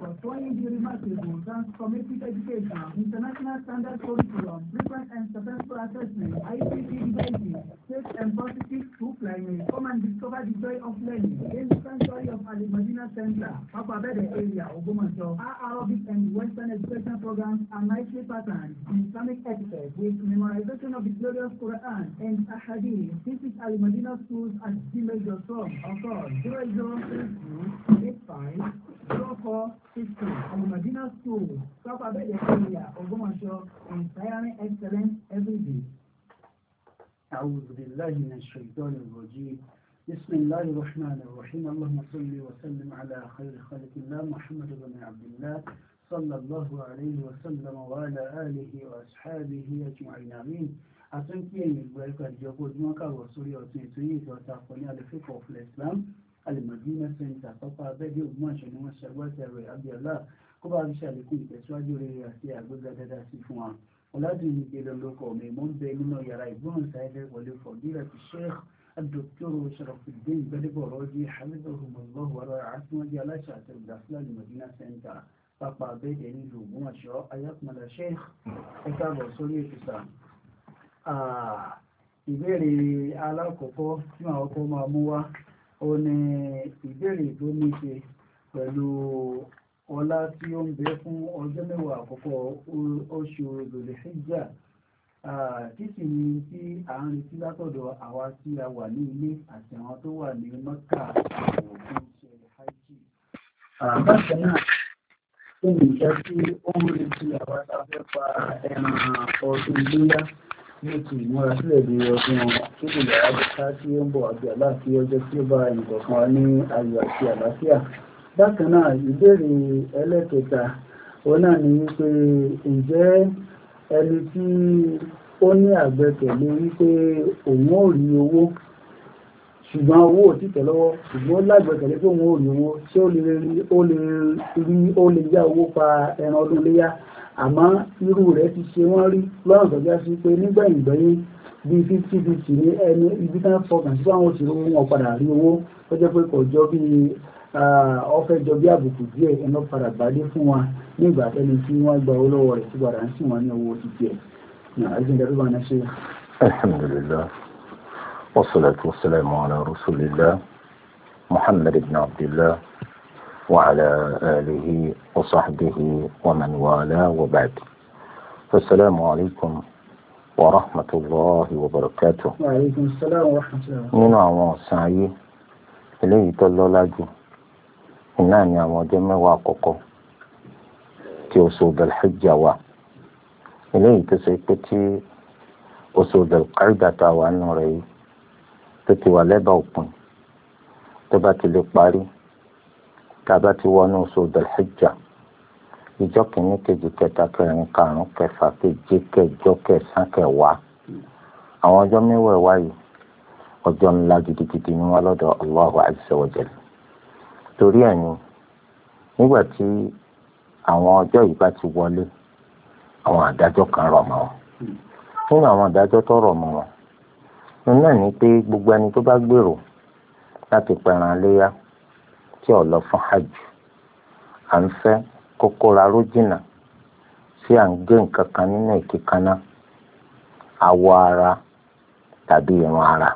following the remarkable transformative education, international standard curriculum, frequent and successful assessment, ICT devices, safe and positive through climate. Come and discover the joy of learning in the sanctuary of Al Madina Center, Papa Bede area, Ogbomoso. Our Arabic and Western education programs are nicely patterned in Islamic etiquette with memorization of the glorious Quran and Ahadith. This is Al Madina Schools at gmail.com or call 0032850462. Al Madina Schools, Papa Bede area, Ogbomoso, inspiring excellence every day. أعوذ بالله من الشيطان الرجيم. بسم الله الرحمن الرحيم. اللهم صل وسلم على خير خلق الله محمد بن عبد الله صلى الله عليه وسلم وعلى آله وأصحابه أجمعين آمين. أتنكي يبارك الجوكود مكا وصولي وتنسوي وتعقوني على الفقه في الإسلام المدينة سنتا فقا بدي وماشي نمشروات أبي الله كبار شالكون تسواجه رياسي أبوزا داداسي فوان ولازم يجيلون لكم من بيننا يرايبون سائل ولفضيلة الشيخ الدكتور شرف الدين بدبوروجي حفظهم الله ورعاهم وجعل شاطر الداخل المدينة سنتا pápá abẹ́ẹ̀dẹ̀ nílùú Ògbómọ̀ṣọ́ ayákùnmọ́lá sheikh ẹ̀ka bọ̀ sórí ìfìsà. Ìbéèrè alákọ̀ọ́kọ́ tí àwọn ọkọ̀ máa mú wá ó ní ìbéèrè tó ní ṣe pẹ̀lú ọlá tí ó ń bẹ fún ọjọ́ mẹ́wàá àkọ́kọ́ oṣù Dhul-Hijjah tí sì ní tí à ń retí látọ̀dọ̀ àwa tí a wà ní ilé àti àwọn tó wà ní Mẹ́kà àwọn òfin ṣe hajj. Bákan náà kí ni ìṣẹ́ tí ó ń retí àwọn afẹ́fà ẹran ọdún iléyá ní ti ìmúra sílẹ̀ di ọdún kíkùlẹ̀ àdúgbò tí ó ń bọ̀ àbí àláàfin ọjọ́ tí ó bá ẹnìkọ̀ọ̀kan wá ní ayọ̀ àti àlàáfíà. Bákan náà ìbéèrè ẹlẹ́kẹta òun náà ni wípé ǹjẹ́ ẹni tí ó ní àgbẹ̀kẹ̀lé wípé òun ò rí owó ṣùgbọ́n owó ò títẹ̀ lọ́wọ́ ṣùgbọ́n ó lágbẹ̀kẹ̀lé pé òun ò rí owó tí ó lè yá owó pa ẹran ọdún léyá àmọ́ irú rẹ̀ ti ṣe wọ́n rí lọ́nà tó já sí pé nígbẹ̀yìngbẹ̀yìn bíi 50-50 ní ẹni ibi tán fọkàn sí àwọn òṣèré wọn padà rí owó tó jẹ́ pé kò jọ bí ọfẹ́ jọ bí àbùkù díẹ̀ ẹ̀nà padà gbádé fún wa nígbà tẹ́ni tí wọ́n gba owó lọ́wọ́ rẹ̀ tí padà ń sìn wọ́n ní owó ti díẹ̀. Alhamdulillah. والصلاة والسلام على رسول الله محمد بن عبد الله وعلى آله وصحبه ومن والاه وبعد. فالسلام عليكم ورحمة الله وبركاته. وعليكم السلام ورحمة الله. nínú àwọn ọ̀sán ayé eléyìí tó lọ́lá jù iná ni àwọn ọjọ́ mẹ́wàá àkọ́kọ́ tí oṣù Dhul-Hijjah wà eléyìí tó ṣe pé tí oṣù Dhul-Qa'dah tá a wà nù rẹ̀ yìí tó ti wà lẹ́bàá òpin tó bá ti lè parí tá a bá ti wọnú oṣù Dhul-Hijjah ìjọ kìíní kejì kẹta kẹrin karùnún kẹfà keje kẹjọ kẹsàn kẹwàá àwọn ọjọ́ mẹ́wàá yìí ọjọ́ ńlá gidigidi ni wọ́n lọ́dọ̀ Allahu Azza wa Jalla torí ẹ̀ ni nígbà tí àwọn ọjọ́ yìí bá ti wọlé àwọn àdájọ́ kan rọ̀ mọ́ wọn nínú àwọn àdájọ́ tó rọ̀ mọ́ wọn náà ni pé gbogbo ẹni tó bá gbèrò láti pẹran léyá tí ó lọ fún hajj à ń fẹ́ kókó rárú jìnnà sí à ń gé nǹkan kan nínú ìkíkaná awọ ara tàbí irun ara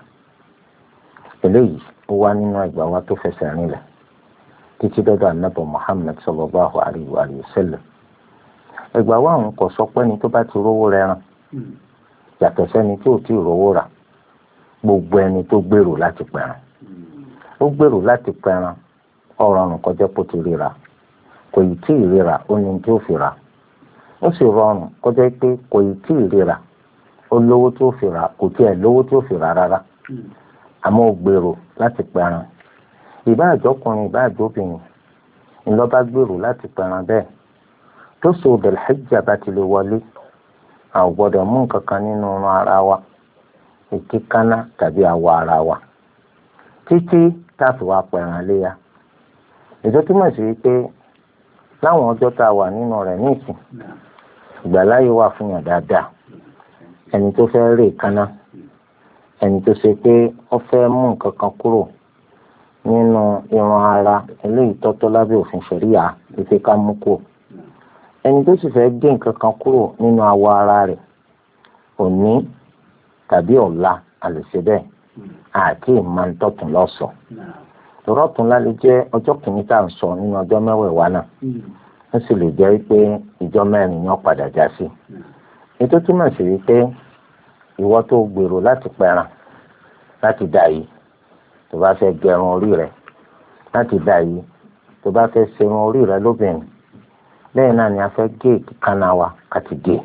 eléyìí ó wá nínú ẹgbàá wa tó fẹsẹ̀ rinlẹ̀ títí dọ́dọ̀ Ànábì Muhammad sallallahu alayhi wa sallam ẹgbàá wa òun kò sọ pé ẹni tó bá ti rówó rẹran yàtọ̀ sẹ́ni tí ò tí ì rówó rà gbogbo ẹni tó gbèrò láti pẹran ó gbèrò láti pẹran ó rọrùn kọjá pò ti ríra kò yìí tí ì ríra ó ní tí ó fi rà ó sì rọrùn kọjá pé kò yìí tí ì ríra ó lówó tí ó fi rà kò tiẹ̀ lówó tí ó fi rà rárá àmọ́ ó gbèrò láti pẹran ìbá àjọkùnrin ìbá àjọbìnrin ńlọ bá gbèrò láti pẹran bẹ́ẹ̀ tó so Dhul-Hijjah bá ti lè wọlé a ò gbọ́dọ̀ mú nǹkan kan nínú ọrùn ara wa ìkíkaná tàbí awọ ara wa títí táàfì wa pẹ̀ràn léyà ètò túmọ̀ sí pé láwọn ọjọ́ tá a wà nínú rẹ̀ nísìn ìgbàláyé wà fún yàn dáadáa ẹni tó fẹ́ rè kaná ẹni tó ṣe pé ó fẹ́ mú nǹkan kan kúrò nínú irun ara eléyìí tọ́tọ́ lábẹ́ òfin ṣẹ̀ríà ìfẹ́ ká mú kúrò. Ẹni tó sì fẹ́ gé nǹkan kan kúrò nínú awọ ara rẹ̀ òní tàbí ọ̀la a lè ṣe bẹ́ẹ̀ àti ìmọ̀ntọ́tún lọ́sọ̀. Tòrọ́tún lálẹ́ jẹ́ ọjọ́ kìíní tá à ń sọ nínú ọjọ́ mẹ́wẹ̀ẹ̀wá náà ó sì lè jẹ́ pé ìjọ mẹ́rin yóò padà já sí. Ètò túmọ̀ sí wípé ìwọ tó gbèrò láti pẹran láti dà yìí tó bá fẹ́ gẹrun orí rẹ̀ láti dà yìí tó bá fẹ́ ṣerun orí rẹ̀ lóbìnrin lẹ́yìn náà ni a fẹ́ gé ìkànnà wa àti gé.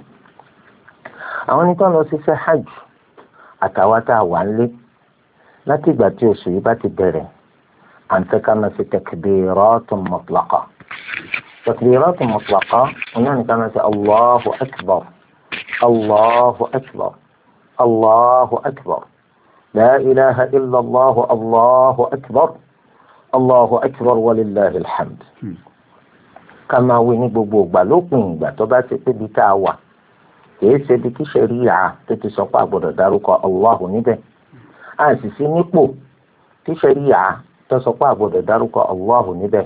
Àwọn onítọ́ lọ ṣiṣẹ́ hajj àtàwọn tá a wà ń lé láti ìgbà tí oṣù yìí bá ti bẹ̀rẹ̀ à ń fẹ́ ká máa ṣe takbiratun mutlaqa. takbiratun mutlaqa ọ̀nà ní ká máa ṣe Allahu akbar Allahu akbar Allahu akbar la ilaha illa Allah Allahu akbar Allahu akbar walillahil hamd. Ká máa wí ní gbogbo ìgbà lópin ìgbà tó bá ti pé bí tá a wà kìí ṣe bí kí ṣẹ̀ríà tó ti sọ pé a gbọ́dọ̀ dárúkọ Allahu níbẹ̀. A sì sí nípò tí ṣẹ̀ríà tó sọ pé a gbọ́dọ̀ dárúkọ Allahu níbẹ̀.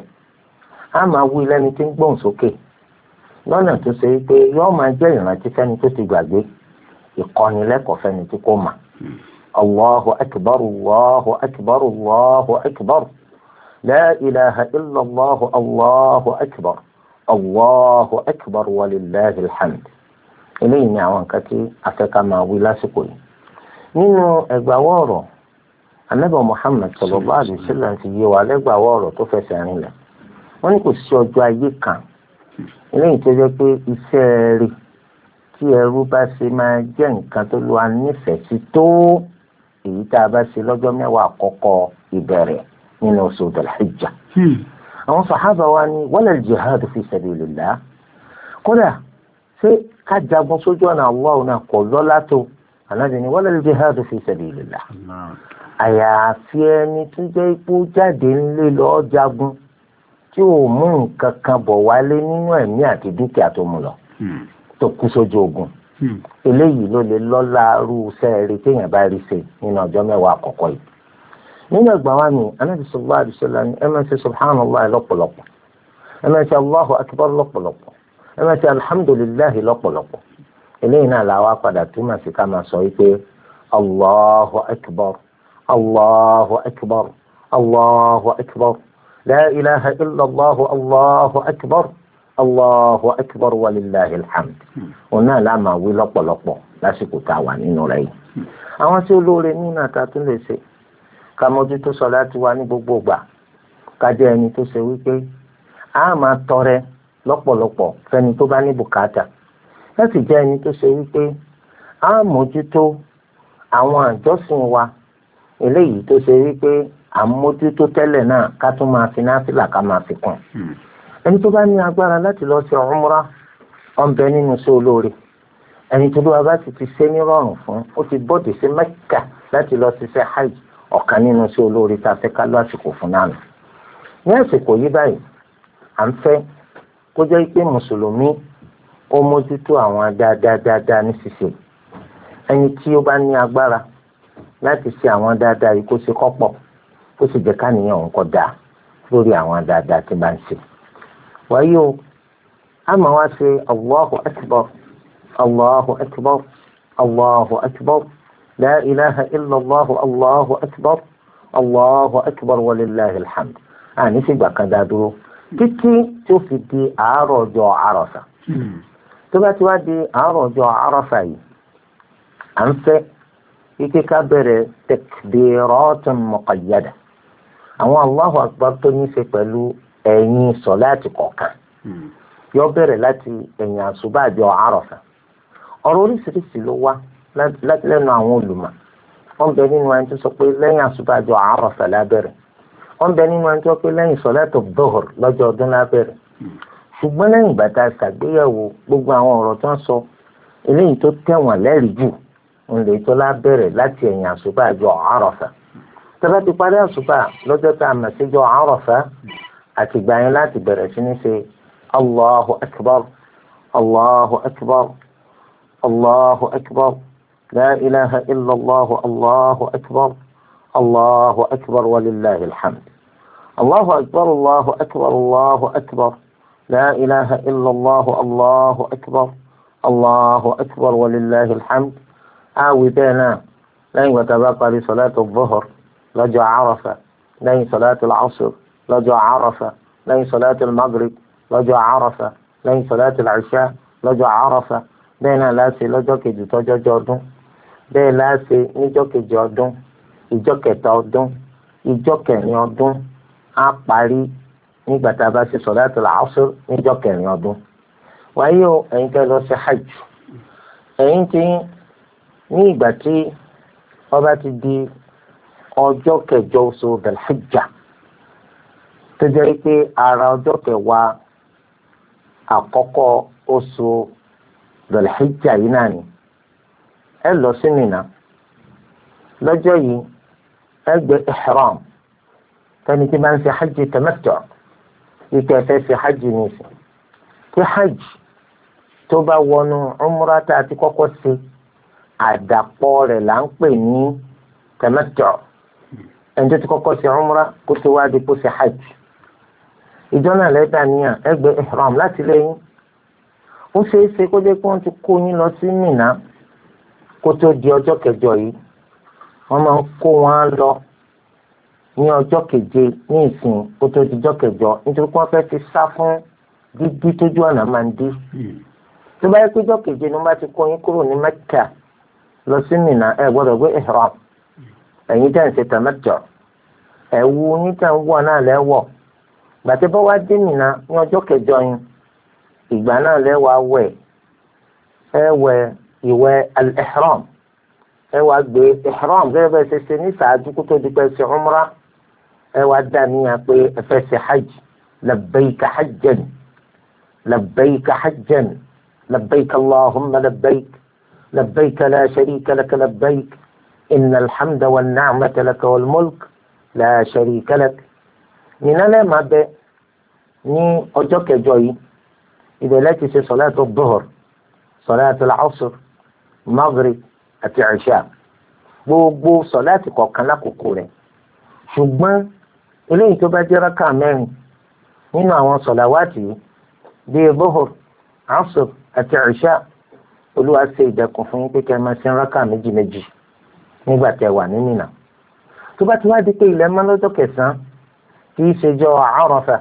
A máa wí lẹ́ni tí ń gbóhùn sókè lọ́nà tó ṣe pé yóò máa jẹ́ ìrántí fẹ́ni tó ti gbàgbé, ìkọ́nilẹ́kọ̀ọ́ fẹ́ni tí kò mà. Allahu akbar Allahu akbar Allahu akbar la ilaha illa Allah Allahu akbar Allahu akbar walillahil hamd. Eléyìí ni àwọn nǹkan tí afẹ́ká máa wí lásìkò yìí. Nínú ẹgbàáwọ̀ ọ̀rọ̀ Ànábì Muhammad sallallahu alaihi wasallam ti yé wa lẹ́gbàáwọ̀ ọ̀rọ̀ tó fẹsẹ̀ rinlẹ̀. Wọ́n ní kò sí ọjọ́ ayé kan eléyìí tó jẹ́ pé iṣẹ́ rí tí ẹrú bá ṣe máa jẹ́ nǹkan tó lọ́wọ́ nífẹ̀ẹ́ sí tó èyí tá a bá ṣe lọ́jọ́ mẹ́wàá àkọ́kọ́ ìbẹ̀rẹ̀ nínú oṣù Dhul-Hijjah. Àwọn sàhábà wa ní wala al-jihadu fi sabilillah. Kódà ṣé ká jagun sójú ọ̀nà Allah náà kò lọ́lá tó? Ànábì ní wala al-jihadu fi sabilillah. Àyàfi ẹni tó jẹ́ ipò jáde ńlé lọ́ọ́ jagun tí ò mú nǹkan kan bọ̀ wálé nínú ẹ̀mí àti dúkìá tó mú lọ tó kú sójú ogun. Eléyìí ló lè lọ́lá rú sẹ́ẹ̀rì téèyàn bá rí ṣe nínú ọjọ́ mẹ́wàá àkọ́kọ́ yìí. Nínú ẹgbàá wa ni Ànábì sallallahu alaihi wasallam ẹ máa ṣe subhanallah lọ́pọ̀lọpọ̀, ẹ máa ṣe Allahu akbar lọ́pọ̀lọpọ̀, ẹ máa ṣe alhamdulillahi lọ́pọ̀lọpọ̀. Eléyìí náà làwa padà túmọ̀ sí ká máa sọ wípé Allahu akbar Allahu akbar Allahu akbar la ilaha illa Allah Allahu akbar Allahu akbar walillahil hamd. Òun náà la máa wí lọ́pọ̀lọpọ̀ lásìkò tá a wà nínú rẹ̀ yìí. Àwọn tí olóore nínú àtàtún lè ṣe ká mójútó sọ̀láàtì wa ní gbogbo ìgbà, ká jẹ́ ẹni tó ṣe wípé a máa tọrẹ lọ́pọ̀lọpọ̀ fẹ́ni tó bá ní bùkátà, láti jẹ́ ẹni tó ṣe wípé a mójútó àwọn àjọsìn wa eléyìí tó ṣe wípé àmójútó tẹ́lẹ̀ náà ká tún máa fi náfìlà ká máa fi kún. Ẹni tó bá ní agbára láti lọ sí umrah ọ̀nbẹ nínú sí olóore. Ẹni tó lọ́wọ́ bá ti ṣe ní rọrùn fún ó ti bọ́dì sí Mẹ́kà láti lọ ṣiṣẹ́ hajj, ọ̀kan nínú sí olóore tá a fẹ́ ká lásìkò fún náà. Ní àsìkò yìí báyìí à ń fẹ́ kó jẹ́ pé mùsùlùmí ó mójútó àwọn dáadáa ní ṣíṣe. Ẹni tí ó bá ní agbára láti ṣe àwọn dáadáa yìí kó ṣe kọ́pọ̀ kó sì jẹ́ káníyàn òun kọ́ dáa lórí àwọn dáadáa tí bá ń ṣe. Wáyé o, a máa wá ṣe Allahu akbar Allahu akbar Allahu akbar la ilaha illa Allah Allahu akbar Allahu akbar walillahil hamd. Àní fìgbà kan dá dúró títí tí ó fi di àárọ̀ ọjọ́ Àrafà. Tó bá ti wá di àárọ̀ ọjọ́ Àrafà yìí, à ń fẹ́ ike ká bẹ̀rẹ̀ takbiratun muqayyada. Àwọn Allahu akbar tó ní ṣe pẹ̀lú ẹ̀yìn sọ̀láàtì kọ̀ọ̀kan yóò bẹ̀rẹ̀ láti ẹ̀yìn àsùbáàjọ Àrafà. Ọ̀rọ̀ oríṣiríṣi ló wá lẹ́nu àwọn olùmọ̀. Wọ́n bẹ nínú ẹni tó sọ pé lẹ́yìn àsùbáàjọ Àrafà lábẹ̀rẹ̀. Wọ́n bẹ nínú ẹni tó sọ pé lẹ́yìn sọ̀láàtì dhuhr lọ́jọ́ ọdún lábẹ̀rẹ̀. Ṣùgbọ́n lẹ́yìn ìgbà tá a ṣàgbéyẹ̀wò gbogbo àwọn ọ̀rọ̀ tó ń sọ, eléyìí tó tẹ̀wọ̀n lẹ́rìí jù ń lè tó lábẹ̀rẹ̀ láti ẹ̀yìn àsùbáàjọ Àrafà. Tẹ́lá ti parí àsùbá lọ́jọ́ tá a mọ̀ síjọ́ Àrafà àti ìgbà yẹn láti bẹ̀rẹ̀ sí ní ṣe Allahu akbar Allahu akbar Allahu akbar la ilaha illa Allah Allahu akbar Allahu akbar walillahil hamd. Allahu akbar Allahu akbar Allahu akbar la ilaha illallah Allahu akbar Allahu akbar walillahil hamd. àwí bẹ́ẹ̀ náà lẹ́yìn ìgbà tá a bá parí salatu dhuhr lọ́jọ́ Àrafà, lẹ́yìn salatu al-asr lọ́jọ́ Àrafà, lẹ́yìn salatu al-maghrib lọ́jọ́ Àrafà, lẹ́yìn salatu al-isha lọ́jọ́ Àrafà. bẹ́ẹ̀ náà láṣẹ lọ́jọ́ kejì tọ́jọ́jọ́ ọdún, bẹ́ẹ̀ láṣẹ níjọ́ kejì ọdún, ìjọ́ kẹta ọdún, ìjọ́ kẹrin ọdún. á parí nígbà tá a bá ṣe salatu al-asr níjọ́ kẹrin ọdún. wáyé o ẹ̀yin tẹ́ lọ sí hajj, ẹ̀yin tí ní ìgbà tí ọba ti di ọjọ́ kẹjọ oṣù Dhul-Hijjah tó jẹ́ pé ara ọjọ́ kẹwàá àkọ́kọ́ oṣù Dhul-Hijjah yìí náà ni ẹ lọ sí Mínà. lọ́jọ́ yìí ẹ gbé ihram tẹni tí máa ń ṣe hajj tamattu ike ẹfẹ ṣe hajj nìsín. tí hajj tó bá wọnú umra tá a ti kọ́kọ́ ṣe àdàpọ̀ rẹ̀ là ń pè ní tamattu. ẹni tó ti kọ́kọ́ ṣe umra kó tó wá di kó ṣe hajj. ìjọ náà lẹ́dà níyàn ẹ gbé ihram láti lẹ́yìn. ó ṣeé ṣe kó jẹ́ pé wọ́n ti kó yín lọ sí Mínà kó tó di ọjọ́ kẹjọ yìí. wọ́n máa ń kó wọn lọ ní ọjọ́ keje ní ìsìn kó tó di ọjọ́ kẹjọ nítorí pé wọ́n fẹ́ ti sá fún dídí tójú ọ̀nà máa ń dí. tó bá yẹ pé ọjọ́ keje ni wọ́n bá ti kó yín kúrò ní Mẹ́kà lọ sí Mínà ẹ gbọ́dọ̀ gbé ihram. ẹ̀yin tẹ́ ń ṣe tamattu ẹ̀wù yín tẹ́ ń wọ̀ náà lẹ́wọ̀. gbàtẹ́ bá wá dé Mínà ní ọjọ́ kẹjọ yín ìgbà náà lẹ́wàá wẹ̀ ẹ wẹ̀ ìwẹ̀ al-ihram. ẹ wá gbé ihram gẹ́gẹ́ bẹ́ẹ̀ ṣe ṣe ní ṣáájú kó tó di pé ṣe umra. ẹ wá dá níyàn pé ẹ fẹ́ ṣe hajj labbayka hajjan labbayka hajjan labbayka allahumma labbayk labbayka la sharika laka labbayk inna alhamda wa ni'mata laka wal mulk la sharika lak. Mínà lẹ́ẹ̀ máa bẹ ní ọjọ́ kẹjọ yìí ibẹ̀ láti ṣe salatu dhuhr salatu al-asr maghrib àti ìṣà gbogbo sọláàtì kọ̀ọ̀kan lákòókò rẹ̀. ṣùgbọ́n eléyìí tó bá jẹ́ rákà mẹ́rin nínú àwọn sọ̀làwátì bíi bóhùr asr àti ìṣà olúwa ṣe ìdẹ̀kùn fún yín pé kẹ́ ẹ máa ṣe rákà méjì méjì nígbà tẹ́ wà ní Mínà. tó bá ti wá di pé ilẹ̀ mọ́ lọ́jọ́ kẹsàn-án kì í ṣe jọ Àrafà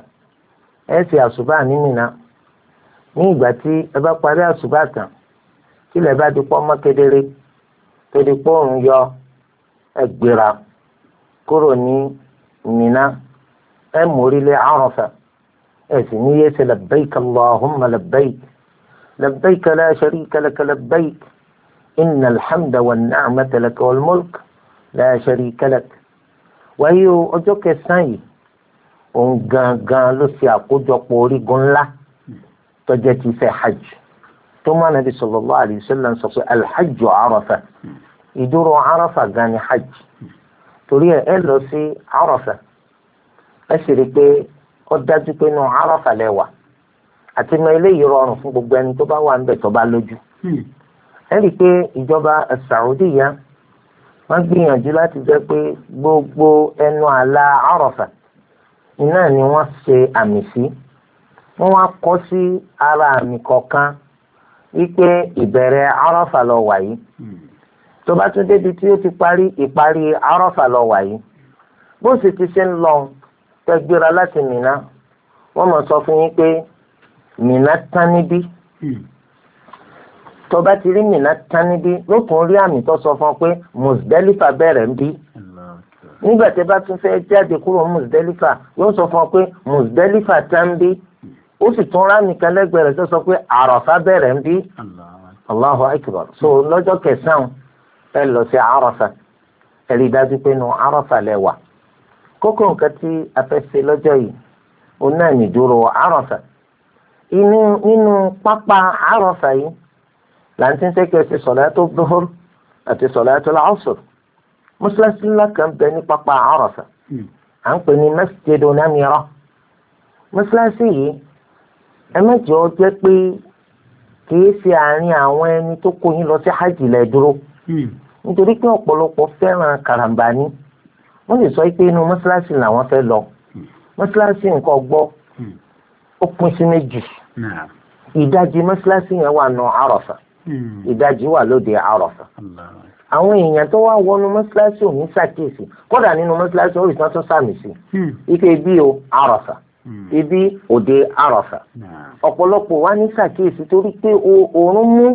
ẹ ṣe àṣùbà ní Mínà. ní ìgbà tí ẹ bá parí àṣùbà tán kí ilẹ̀ bá di pọ́ mọ́ kedere torí pé òun yọ ẹgbẹ́ra kúrò ní Mínà ẹ mórílẹ̀ Àrafà ẹ sì ní yé ṣe labbayk allahumma labbayk labbayk la sharika laka labbayk inna alhamda wa ni'mata laka wal mulk la sharika lak. wáyé ọjọ́ kẹsàn-án yìí òun gangan ló ṣe àkójọpọ̀ orígun ńlá tó jẹ́ ti ṣe hajj. tó máa Nabi sallallahu alayhi wa sallam sọ pé alhajju Àrafà. ìdúró Àrafà gan ni hajj. torí ẹ lọ sí Àrafà ẹ sì rí i pé ó dájú pé inú Àrafà lẹ́wà àti mọ eléyìí rọrùn fún gbogbo ẹni tó bá wà níbẹ̀ tó bá lójú. ẹ rí i pé ìjọba Saudiya wọ́n gbìyànjú láti jẹ́ pé gbogbo ẹnu àlà Àrafà iná ni wọ́n ṣe àmì sí. wọ́n wá kọ́ sí ara àmì kọ̀ọ̀kan wípé ìbẹ̀rẹ̀ Àrafà lọ wà yìí. tó bá tún débi tí ó ti parí ìparí Àrafà lọ wà yìí. bó sì ti ṣe ń lọ tẹgbéra láti Mínà wọ́n mọ̀ sọ fún yín pé Mínà tán níbí. tó bá ti rí Mínà tán níbí ló tún rí àmì tó sọ fún ọ pé Muzdalifa bẹ̀rẹ̀ ń bí. nígbà tí bá tún fẹ́ jáde kúrò Muzdalifa yóò sọ fún ọ pé Muzdalifa tán bí. ó sì tún rámì kan lẹ́gbẹ̀ẹ́ rẹ̀ tó sọ pé Àrafà bẹ̀rẹ̀ ń bí. Allahu akbar. so lọ́jọ́ kẹsàn-án ẹ lọ sí Àrafà ẹ rí i dájú pé inú Àrafà lẹ wà. kókó nǹkan tí a fẹ́ ṣe lọ́jọ́ yìí òun náà ní dúró Àrafà. nínú pápá Àrafà yìí là ń tí ń sẹ́kẹ̀ ṣe salatu dhuhr àti salatu al-asr. mọ́ṣáláṣí ńlá kan bẹ ní pápá Àrafà à ń pè ní Masjidu Namira. mọ́ṣáláṣí yìí ẹ mẹ́jọ jẹ́ pé kìí ṣe àárín àwọn ẹni tó kó yín lọ sí hajj lẹ dúró. nítorí pé ọ̀pọ̀lọpọ̀ fẹ́ràn karambani wọ́n lè sọ pé inú mọ́ṣáláṣí làwọn fẹ́ lọ mọ́sálásí nǹkan gbọ́ ó pín sí méjì ìdajì mọ́sálásí yẹn wà nù Àrafà ìdajì wà lóde Àrafà àwọn èèyàn tó wá wọnú mọ́sálásí ò ní ṣàkíyèsí kódà nínú mọ́sálásí ó rí sàn tó sàmì sí ike bí o Àrafà ibi òde Àrafà ọ̀pọ̀lọpọ̀ wá ní ṣàkíyèsí torí pé oòrùn mú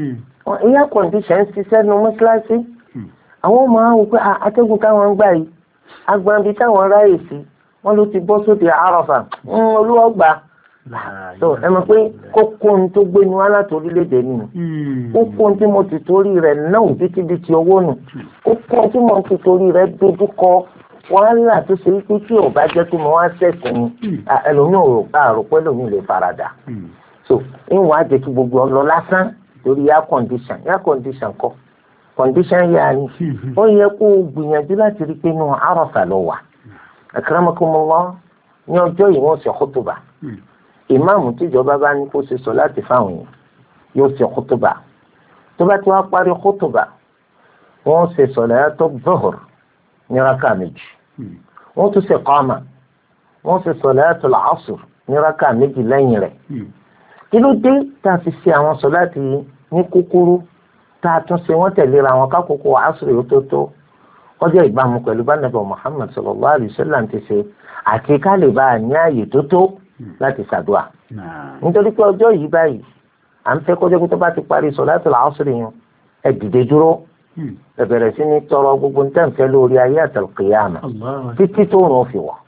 air condition ṣiṣẹ́ nu mọ́sálásí àwọn máa ń wò pé atẹ́gùn táwọn ń gbà yìí agbọ̀nbi táwọn ráyè sí wọ́n ló ti bọ́ sóde Àrafà olúwa gbà so ẹ mọ̀ pé kókó ohun tó gbé ni wá láti orílẹ̀-èdè nínú kókó ohun tí mo ti torí rẹ̀ náà bítíbitì owó nù kókó ohun tí mo ti torí rẹ̀ dojúkọ wàhálà tó ṣe wípé tí ò bá jẹ́ pé mo wá sẹ̀sìn ni ẹlòmíì àrò pé ẹlòmíì lè farada so ìwọ̀n á jẹ́ kí gbogbo ọ lọ lásán torí air condition kọ́ condition yà ni ó yẹ kó o gbìyànjú láti rí pé inú Àrafà lọ wà akramakumullah ní ọjọ́ yìí wọ́n ṣe khutuba ìmáàmù tíjọba bá ní kó ṣe sọ láti fáwọn èèyàn yóò ṣe khutuba tó bá ti wá parí khutuba wọ́n ṣe salatu dhuhr ní rákà méjì wọ́n tún ṣe qama wọ́n ṣe salatu al-asr ní rákà méjì lẹ́yìn rẹ̀ kí ló dé tá a fi ṣe àwọn sọláàtì yìí ní kúkúrú tá a tún ṣe wọ́n tẹ̀léra àwọn kákòókò asr yóò tó ọjọ́ ìbámu pẹ̀lú bá nàbẹ̀ Muhammad sallallahu alaihi wasallam ti ṣe àti ká lè bá a ní ààyè tó láti ṣàdúà nítorí pé ọjọ́ yìí báyìí à ń fẹ́ kọjá pé tó bá ti parí sọ̀láàtì làásùrì yẹn ẹ dìde dúró ẹ bẹ̀rẹ̀ sí ní tọrọ gbogbo ní tẹ̀ǹfẹ́ lórí ayé àtàlùkìyàmà títí tó rùn fi wọ̀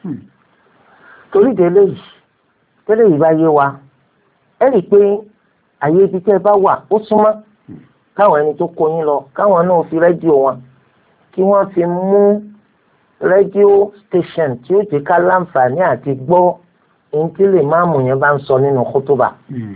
torí délé yìí tẹ́lẹ̀ yìí bá yé wa ẹ rí i pé àyè ibi tẹ́ ẹ bá wà ó súnmọ́ káwọn ẹni tó kó yín lọ káwọn náà fi rédíò wọn kí wọ́n fi mú rédíò station tí ó ti ká láǹfààní àti gbọ́ ohun tí lè máàmù yẹn bá ń sọ nínú kótóbà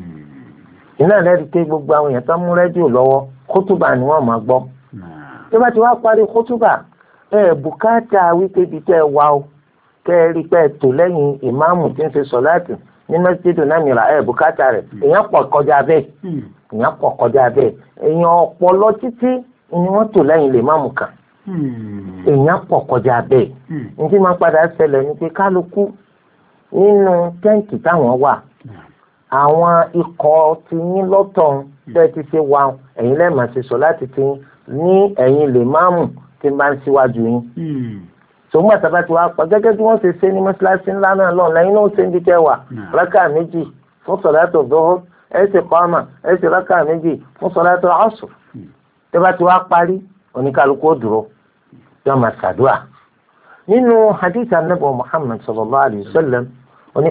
iná lẹ́rìí pé gbogbo àwọn èèyàn tó mú rédíò lọ́wọ́ kótóbà ni wọ́n máa gbọ́ tó bá ti wá parí kótóbà bùkátà wípé ibi tẹ́ ẹ wá o kẹ́ ẹ rí pé ẹ tò lẹ́yìn ìmáàmù tí ń ṣe sọ̀láàtì ní mẹ́sídẹ̀ẹ́dù náà mìíràn bùkátà rẹ̀ èèyàn pọ̀ kọjá bẹ́ẹ̀ èèyàn ọ̀pọ̀lọ títí ni wọ́n tò lẹ́yìn lè máàmù kan èèyàn pọ̀ kọjá bẹ́ẹ̀ ní tí máa padà ṣẹlẹ̀ ní pé kálukú nínú tẹ́ǹtì táwọn wà àwọn ikọ̀ ti yín lọ́tọ̀ bẹ́ẹ̀ ti ṣe wà ẹ̀yin lẹ́ẹ̀ma ṣe sọ láti ti ní ẹ̀yin lè máàmù tí bá ń síwájú yín tòun àtàbà tí wàá pa gẹ́gẹ́ bí wọ́n ṣe ṣe ní mọ́ṣáláṣí ńlá náà lọ́nà lẹ́yìn náà ṣe ń dikẹ́ wà rákà méjì fún sọ̀látò dhuhr ẹ̀ ṣe qama ẹ̀ ṣe rákà méjì fún sọ̀látò asr tẹ́bà tí wàá parí oníkálukú ó dúró yóò máa ṣàdúrà nínú hadith anabi muhammad sallallahu alayhi wa sallam oní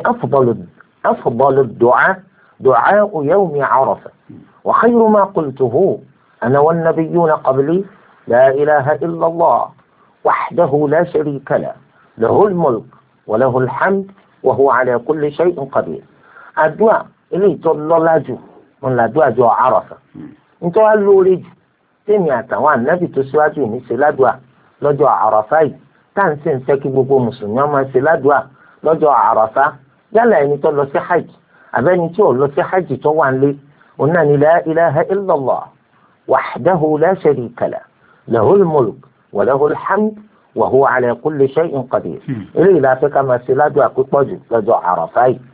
afdalu du'a yawmi Arafah wa khayru ma qultuhu ana wan nabiyyuna qabli la ilaha illa Allah wahdahu la sharika lahu lahul mulk wa lahul hamd wa huwa ala kulli shay'in qadir àdúà eléyìí tó lọ́lá jù wọn làdúà jọ Arafah nítorí wàá lóore jù tèmi àtàwọn ànábì tó síwájú mi ṣe ládùá lọ́jọ́ Àràfá yìí tá à ń sì ń fẹ́ kí gbogbo mùsùlùmí ọmọ ṣe ládùá lọ́jọ́ Àràfá yálà ẹni tó lọ sí hajj àbẹ́ni tí ò lọ sí hajj tó wà ń lé òun náà ní la ilaha illallah wahdahu la sharika lahu lahul mulk wa lahul hamd wa huwa ala kulli shay'in qadir eléyìí la fẹ́ ká máa ṣe ládùá pípọ̀ jù lọ́jọ́ Àràfá yìí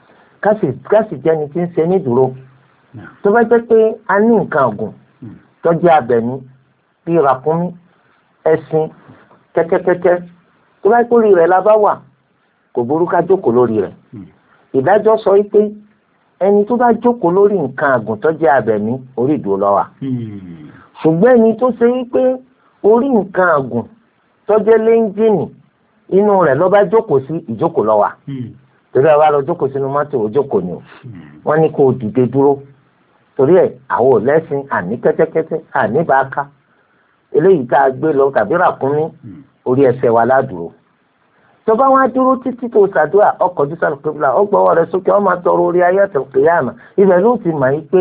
kásì jẹ́ni tí ń ṣe ní dúró tó bá jẹ́ pé a ní nǹkan ọ̀gùn tọ́jú abẹ̀mí bíi ràkúnmí ẹṣin kẹ́kẹ́kẹ́kẹ́ tó bá kórìí rẹ̀ la bá wà kò burú ká jókòó lórí rẹ̀ ìdájọ́ sọ pé ẹni tó bá jókòó lórí nǹkan àgùn tọ́jú abẹ̀mí orí ìdúró ló wà ṣùgbọ́n ẹni tó ṣe wípé orí nǹkan àgùn tọ́jú lẹ́ńjìnì inú rẹ̀ ló bá jókòó sí ìjókòó ló wà torí ẹ wá lọ jókòó sínú mọ́tò òjókòó ni o wọ́n ní kó o dìde dúró torí ẹ àwọn ò lẹ́sìn àní kẹ́tẹ́kẹ́tẹ́ àní bàákà eléyìí tá a gbé lọ tàbí ràkúnmí orí ẹsẹ̀ wa ládùúró tó bá wá dúró títí tó ṣàdúrà ọkọ̀ jù sálù kébìlà ó gbọ́wọ́ rẹ sókè ó máa tọrọ orí ayé àtẹ̀kẹ́yàmà ibẹ̀ ló ti mọ̀ yí pé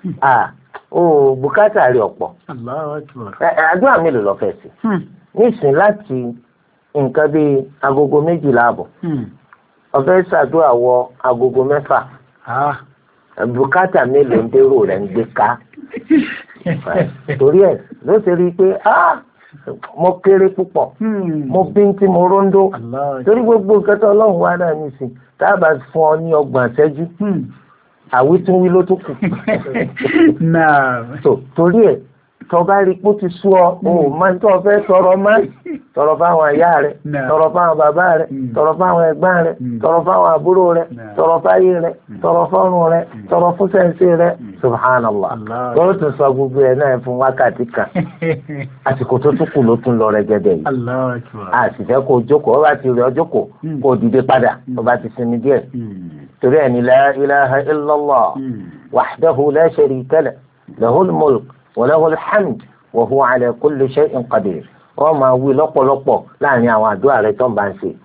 bùkátà rí ọ̀pọ̀ àdúrà mélòó lọ fẹ́ sí nísìn láti nǹkan bíi agogo 12 ààbọ̀ ọ̀fẹ́ ṣàdúrà wọ agogo 6 bùkátà mélòó ń dérò rẹ̀ ń gbé ká torí ẹ̀ ló ṣe rí i pé mo kéré púpọ̀ mo bíntín mo róńdó torí gbogbo nǹkan tó ọlọ́run wá náà nìsín tá a bá fún ọ ní 30 ìṣẹ́jú àwítúnwí ló tó kù. torí ẹ̀ tó bá rí pé ó ti sú ọ o máa ń tọ́ fẹ́ tọrọ fáwọn ìyá rẹ̀ tọrọ fáwọn bàbá rẹ̀ tọrọ fáwọn ẹ̀gbọ́n rẹ̀ tọrọ fáwọn àbúrò rẹ̀ tọrọ fáyé rẹ̀ tọrọ fọ́run rẹ̀ tọrọ fún sẹ́ǹsì rẹ̀ subhanallah lọ́wọ́ tún sọ gbogbo ẹ̀ náà fún wákàtí kan àsìkò tó tún kù ló tún lọ rẹ́gẹ́dẹ́ yìí àsìfẹ́ kó jókòó ó bá ti rẹ̀ ọ́ jókòó kó dìde padà ó bá ti sinmi díẹ̀ torí ẹni la ilaha illallah wahdahu la sharika lahu lahul mulk wa lahul hamd wa huwa ala kulli shay'in qadir wọ́n máa wí lọ́pọ̀lọpọ̀ láàrin àwọn àdúrà rẹ̀ tó ń bá ń ṣe.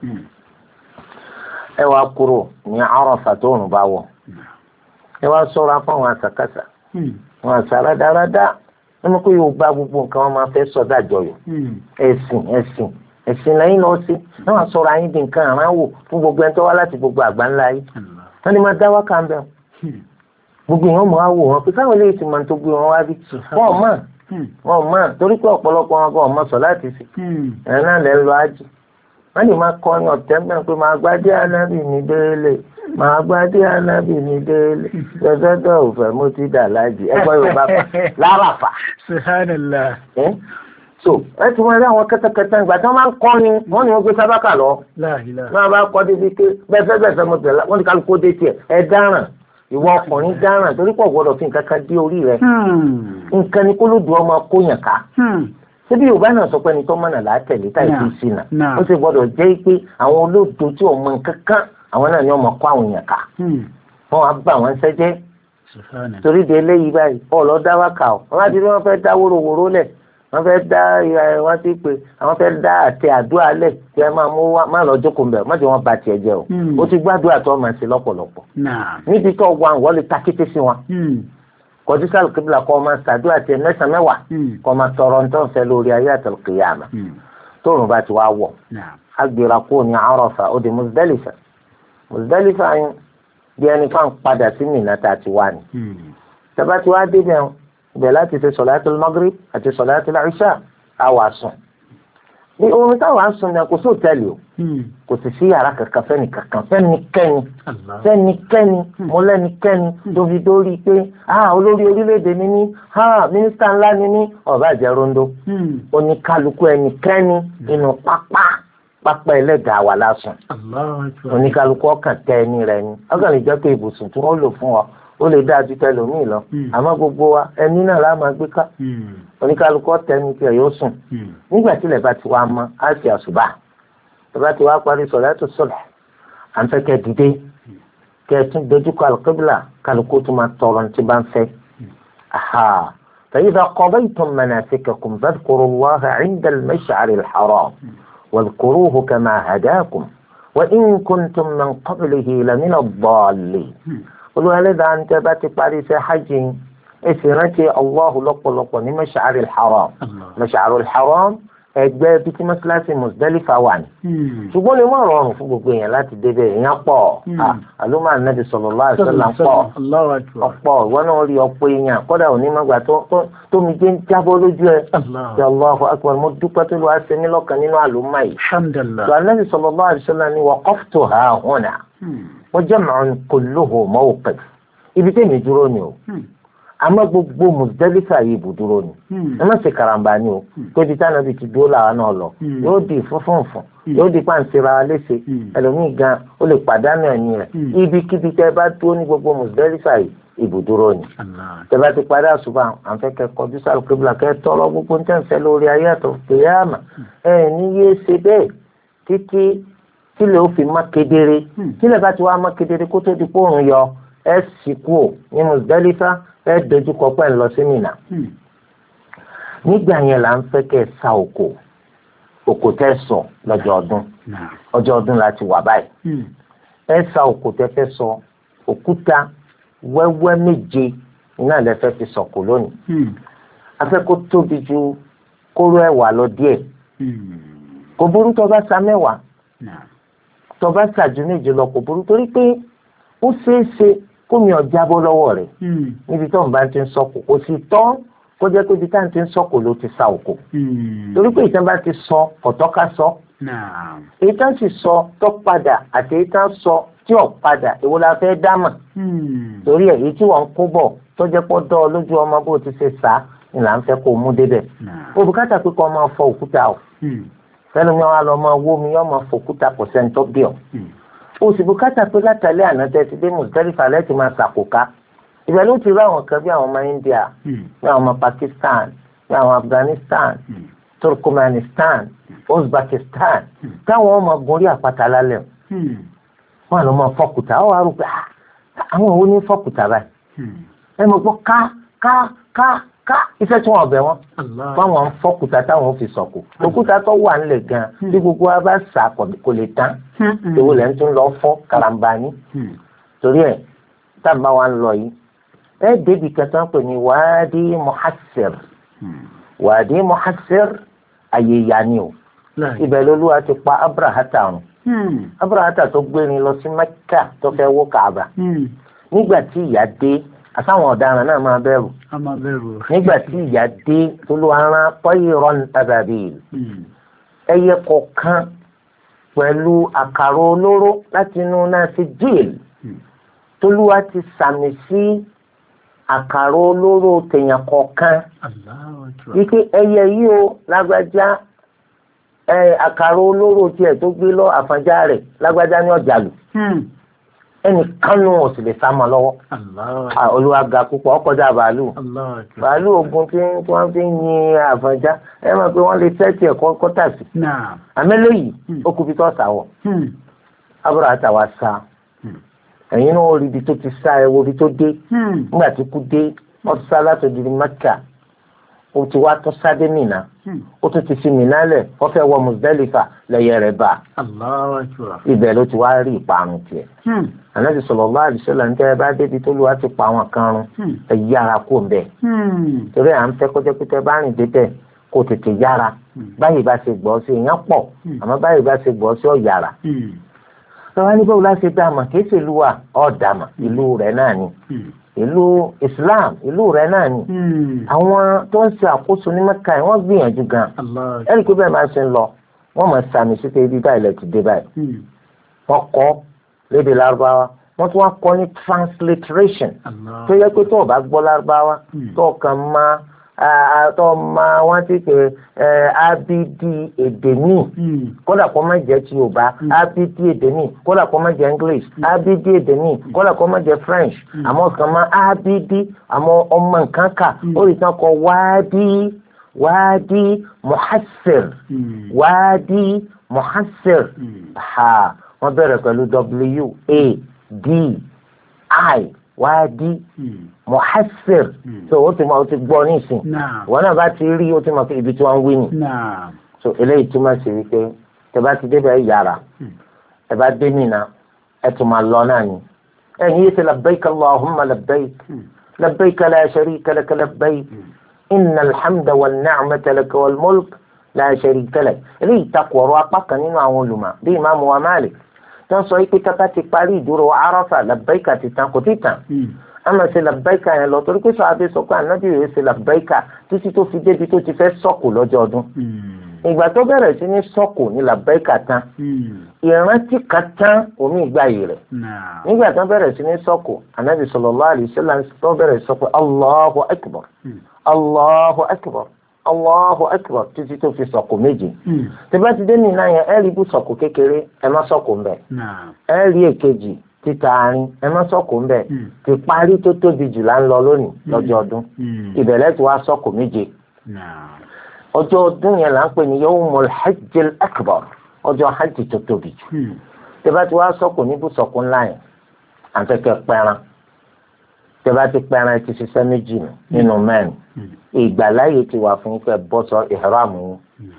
ẹ wá kúrò ní Àrafà tó ń bá wọ̀ ẹ wá sọ́ra fún àwọn àṣàkáṣà wọn àṣà rádaràdá nínú pé yóò gba gbogbo nǹkan wọn máa fẹ́ sọ́dà jọyọ̀ ẹ̀sìn lẹ́yìn lọ sí ẹ wá sọ́ra yín di nǹkan àránwò fún gbogbo ẹni tó wá láti gbogbo àgbáńlá yìí wọ́n ní máa dá wákà ń bẹ̀ gbogbo èèyàn máa wò wọn pé káwọn eléyìí ti máa tó gbé wọn wá bí wọn mọ̀ torí pé ọ̀pọ̀lọpọ̀ wọn kọ́ ọmọ sọ láti sí ẹ̀rọ náà lẹ́ lọ ájì wọ́n lè máa kọ́ ní ọ̀tẹ́ mẹ́rin pé máa gbádé ànábì ní délé máa gbádé ànábì ní délé lọ́sọ́dọ̀ òfẹ́ mo ti dà lájì ẹgbẹ́ Yorùbá pa láràfà. Subhanallah. So ẹ ti wọ́n rí àwọn kẹ́tẹ́kẹ́tẹ́ ìgbà tí wọ́n máa ń kọ́ ni wọ́n ní wọ́n gbé sábàkà lọ. wọ́n bá kọ́ débi pé bẹ́ẹ̀ mo tẹ̀lé wọ́n ní kálukú dé tiẹ̀ ẹ dáràn ìwọ ọkùnrin dáràn torí pọ̀ gbọ́dọ̀ fi nǹkan kan dé orí rẹ̀ nǹkan ni kó ló dùn ọmọ kóyàn ká síbi Yorùbá náà sọ pé ẹni tó mọ̀nà látẹ̀lé táì fi sínà ó sì gbọ́dọ̀ jẹ́ pé àwọn olódo tí ò mọ nǹkan kan àwọn náà ni wọ́n mọ̀ kó àwọn èèyàn ká wọ́n á bá wọn sẹ́jẹ́ torí de eléyìí báyìí ọ̀lọ́ dá wákà ọ́ wọ́n á ti rí wọ́n fẹ́ dá wóróworó lẹ̀ wọ́n fẹ́ dá wọ́n ti pè àwọn fẹ́ dá àtẹ àdúrà lẹ̀ tí ẹ máa mú wá má lọ jókòó mbẹ̀ má jẹ́ wọ́n ba tiẹ̀ jẹ́ o ó ti gbàdúrà tó máa ṣe lọ́pọ̀lọpọ̀ níbi tó wà wọ́n lè ta kété sí wọn kọjú sí alùkébìlà kọ́ máa ṣàdúrà tiẹ̀ 9 mẹ́wàá kọ́ máa tọrọ ní tó ń fẹ́ lórí ayé àtàlùkìyàmà tóòrùn bá ti wá wọ̀ agbèrè kó ní Àrafà ó di Muzdalifa yín bí ẹni kan padà sí Mínà tá a ti wá ni tẹ́bá ti wá débẹ̀ ibẹ̀ láti ṣe sọ̀láàtì Maghrib àti sọ̀láàtì Ìṣá àwa sùn ní oorun táwa ń sùn ní kò sí òtẹ́ẹ̀lì o kò sì sí yàrá kankan fẹ́nikẹ́ni mọ́lẹ́nikẹ́ni tó fi dórí pé olórí orílẹ̀-èdè ni mí mínísítà ńlá ni mí ọ̀bá àjẹ́ rondo oníkálukú ẹnikẹ́ni nínú pápá ẹlẹ́dàá wà lásùn oníkálukú ọkàn tẹ ẹni rẹ ni ọkàn lè jẹ́ pé ibùsùn tí wọ́n lò fún ọ ó lè dáa ju tẹlòmíì lọ àmọ́ gbogbo wa ẹni náà la máa gbé ká oníkálukú tẹni tí ẹ yóò sùn nígbà tí ilẹ̀ bá ti wá mọ́ á ti àṣùbà tó bá ti wá parí sọ̀látù subh à ń fẹ́ kẹ́ dìde kẹ́ ẹ tún dojúkọ al-qibla kálukú tó máa tọrọ ní tí bá ń fẹ́ فإذا قضيتم مناسككم فاذكروا الله عند المشعر الحرام واذكروه كما هداكم وإن كنتم من قبله لمن الضالين olùwàlẹ́dà ń tẹ́ bá ti parí iṣẹ́ hajj èsì rántí Allahu lọ́pọ̀lọpọ̀ ní Mash'aril Haram Mash'aril Haram ẹgbẹ́ bíi tí mọ́sálásí Muzdalifa wà ní. ṣùgbọ́n lè má rọrùn fún gbogbo èèyàn láti débẹ̀ èèyàn pọ̀ àlùmọ́ ànábì sallallahu alaihi wasallam ọ̀pọ̀ ìwọ náà rí ọ̀pọ̀ èèyàn kọ́dà òní mọ́gbà tó mi jẹ́ ń jábọ́ lójú ẹ̀ ṣe Allahu akbar mo dúpẹ́ tó lọ́wọ́ ṣe mí lọ́kàn nínú àlùmọ́ yìí. tó ànábì sallallahu alaihi wasallam ni waqaftuha huna wa jam'un kulluhu mawqif ibi tẹ́mi dúró ni o àmọ́ gbogbo Muzdalifa yìí ibùdúró ni ẹ má ṣe karambà ni o tó di táwọn ibi ti dúró làwọn náà lọ yóò di fúnfúnfún yóò di pàǹsẹ̀ra wa léṣe ẹlòmíì gan ó lè pàdánù ẹ̀mí rẹ̀ ibikíbi tẹ́ bá dúró ní gbogbo Muzdalifa yìí ibùdúró ni tẹ́ bá ti parí àṣùbà à ń fẹ́ kẹ́ kọjú sálù kébìlà kẹ́ tọrọ gbogbo ń tẹ̀sẹ̀ lórí ayé àtọ̀ kìyàmà ẹ̀ ní yé ṣe bẹ́ẹ̀ títí tílẹ̀ ó fi má kedere tílẹ̀ bá ti wá má kedere kó tó di pòrùn yọ ẹ̀ sì kú ní Muzdalifa ẹ dojú kọ pẹ́ ń lọ sí Mínà nígbà yẹn là ń fẹ́ kẹ́ ẹ sa òkò tẹ́ sọ lọ́jọ́ ọdún ọjọ́ ọdún láti wà báyìí ẹ sa òkò tẹ́ fẹ́ sọ òkúta wẹ́wẹ́ 7 iná lẹ fẹ́ fi sọ̀kò lónìí afẹ́ kó tóbi ju kóró ẹ̀wà lọ díẹ̀ kò burú tó bá sa 10 tó bá sa ju 7 lọ kò burú torí pé ó ṣeé ṣe kómi ọjà bọ́ lọ́wọ́ rẹ̀ níbi tó ń bá ti ń sọ kò sí tọ́ kó jẹ́ pé ibi tá à ń ti ń sọ́kò ló ti sa òkò torí pé ìtàn bá ti sọ ọ̀tọ́ká sọ èyí tán sì sọ tó padà àti èyí tán sọ tí ò padà èwo la fẹ́ dámà torí ẹ̀ èyí tí wọ́n ń kó bọ̀ tó jẹ́ pọ́ dọ́ ọ lójú ọmọ bó ti ṣe sá ni là ń fẹ́ kó mú débẹ̀ òbúkátà pé kó máa fọ òkúta o fẹ́nu mi wá lọ máa wó mi yọ́ máa fọ òkúta kò sẹ́ńtọ́ bí ọ òsì bùkátà pé látàlẹ́ àná tẹ́ ti dé Muzdalifa lẹ́tì máa ṣàkóká ìbẹ̀ ló ti rí àwọn kan bí àwọn ọmọ India bí àwọn ọmọ Pakistan bí àwọn Afghanistan Turkmenistan Uzbekistan táwọn ọmọ gorí àpáta lálẹ́ wọn lọ máa fọkùtà ọ wá rò pé àwọn òun ní fọkùtà báyìí ẹ mọ̀ pé ká iṣẹ́ tí wọ́n bẹ̀ wọ́n fáwọn fọkùtà táwọn fi sọ̀kù òkúta tó wà ńlẹ̀ gan bí gbogbo wa bá sà kò lè tán èwo lẹ́ ń tún lọ fọ́ karambani torí ẹ̀ tábà wa ń lọ yìí ẹ débi kẹta ń pè ní Wadi Muhassir Wadi Muhassir ayé ìyá ni o ibẹ̀ lolúwa ti pa Abrahata run Abrahata tó gbérin lọ sí Mẹ́kà tó fẹ́ wó Kaaba nígbà tí ìyà dé àtàwọn ọ̀daràn náà máa bẹ̀rù nígbà tí ìyà dé tó ló ara tayran ababil ẹyẹ kọ̀ọ̀kan pẹ̀lú àkàrà olóró láti inú náà sí jíìl tólúwa ti sàmì sí àkàrà olóró tèèyàn kọ̀ọ̀kan wípé ẹyẹ yìí ó lágbájá àkàrà olóró tiẹ̀ tó gbé lọ àfàjá rẹ̀ lágbájá ní ọjà lù ẹnìkan nù ọ̀ sì lè sá mọ́ lọ́wọ́ olúwa ga púpọ̀ ọkọjá bàálù ogun tí wọ́n fi ń yin àfàjá ẹ mọ̀ pé wọ́n lè tẹ́tì ẹ̀kọ́ kọ́tà sí àmẹ́lẹ́ yìí ó kú bí tó sàwọ̀ Abrahata wa sá ẹ̀yin náà rí ibi tó ti sá ẹ wo ibi tó dé nígbà tí kú dé wọ́n ti sá látòdì Mẹ́kà ó ti wá tó sáde Mínà ó tún ti fi Mínà lẹ̀ wọ́n fẹ́ wọ Muzdalifa lẹ́yẹ rẹ̀ bá ibẹ̀ ló ti wá rí ìparun tiẹ̀ Ànábì sallallahu alaihi wasallam ń tẹ́ ẹ bá débi tó lù wá ti pa àwọn kan run ẹ yára kó ń bẹ̀ torí à ń fẹ́ kó jẹ́ pé tẹ́ bá rìn débẹ̀ kó tètè yára báyìí bá ṣe gbọ́ sí èèyàn pọ̀ àmọ́ báyìí bá ṣe gbọ́ sí ọ̀yàrá lọ́wọ́ ní báwo la ṣe dá àmà kì í ṣe ìlú wa ọ̀dàmà ìlú rẹ̀ náà ni ìlú Islam ìlú rẹ̀ náà ni àwọn tó ń ṣe àkóso ní Mẹ́kà yìí wọ́n gbìyànjú gan ẹ̀rí pé bẹ́ẹ̀ máa ṣe ń lọ wọ́n máa ṣàmì sí pé ibi báyìí lẹ ti dé báyìí wọ́n kọ́ lédè Lárúbáwá wọ́n tún wá kọ́ ní transliteration tó yẹ pé tó o bá gbọ́ Lárúbáwá tó o kàn máa wọ́n ti pè abidi èdè míì kódà kó má jẹ́ ti Yorùbá abidi èdè míì kódà kó má jẹ́ English abidi èdè míì kódà kó má jẹ́ French àmọ́ kàn má abidi àmọ́ ọmọ nǹkan kà ó lè tán kọ Wadi Muhassir Wadi Muhassir wọ́n bẹ̀rẹ̀ pẹ̀lú WADI Wadi Muhassir so ó ti gbọ́ nísìn wọn náà bá ti rí ó ti mọ̀ pé ibi tí wọ́n ń wí ni so eléyìí túmọ̀ sí wípé tẹ bá ti débẹ̀ yàrá ẹ bá dé Mínà ẹ tún máa lọ náà ni ẹ̀yin yìí ti labbaik Allahumma labbaik labbaik la sharika laka labbaik innal hamda wan ni'mata laka wal mulk la sharika lak eléyìí takò ọ̀rọ̀ apá kan nínú àwọn olùmọ̀ bí Imam wa Malik tó ń sọ pé kátà ti parí ìdúró Àrafà labbaika ti tán kò tí tán àmọ́ ṣe labbaika yẹn lọ torí pé sọ abẹ́ sọ pé ànábì rẹ̀ ṣe labbaika títí tó fi débi tó ti fẹ́ sọ̀kò lọ́jọ́ ọdún ìgbà tó bẹ̀rẹ̀ sí ní sọ̀kò ní labbaika tán ìrántí kan tán omi ìgbà yìí rẹ̀ nígbà tó bẹ̀rẹ̀ sí ní sọ̀kò ànábì sallallahu alaihi wasallam tó bẹ̀rẹ̀ sọ pé Allahu akbar Allahu akbar Allahu akbar títí tó fi sọ̀kò méjì tí bá ti dé Mínà yẹn ẹ rí bú sọ̀kò kékeré ẹ má sọ̀kò ń bẹ̀ ẹ rí èkejì títa àárín ẹ má sọ̀kò ń bẹ̀ ti parí tó tóbi jù là ń lọ lónìí lọ́jọ́ ọdún ìbẹ̀rẹ̀ tí wàá sọ̀kò méje ọjọ́ ọdún yẹn là ń pè ní yawmul hajjil akbar ọjọ́ hajj tó tóbi jù tí bá ti wàá sọ̀kò ní bú sọ̀kò ńlá yẹn àtẹ̀kẹ́ pẹ́ran tí bá ti pẹ́ran ẹ ti ṣiṣẹ́ méjì nínú mẹ́rin ìgbàláyè ti wà fún pé bọ́sọ̀ ìhram yín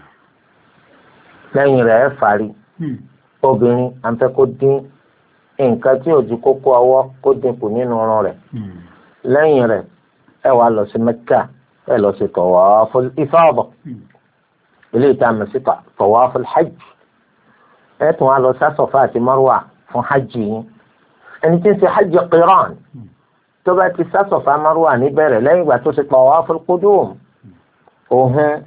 lẹ́yìn rẹ̀ ẹ fàárí obìnrin àǹfẹ́ kó dín nǹkan tí ò ju kókó ọwọ́ kó dínkù nínú ọrùn rẹ̀ lẹ́yìn rẹ̀ ẹ wá lọ sí Mẹ́kà ẹ lọ sí tawaful ifada ilé ìta mọ̀ sí tawaful hajj ẹ tún wá lọ sí Safa àti Marwa fún hajj yín ẹni tí ń ṣe hajj qiran tó bá ti sá Safa Marwa níbẹ̀rẹ̀ lẹ́yìn ìgbà tó ṣe tawaful qudum òhun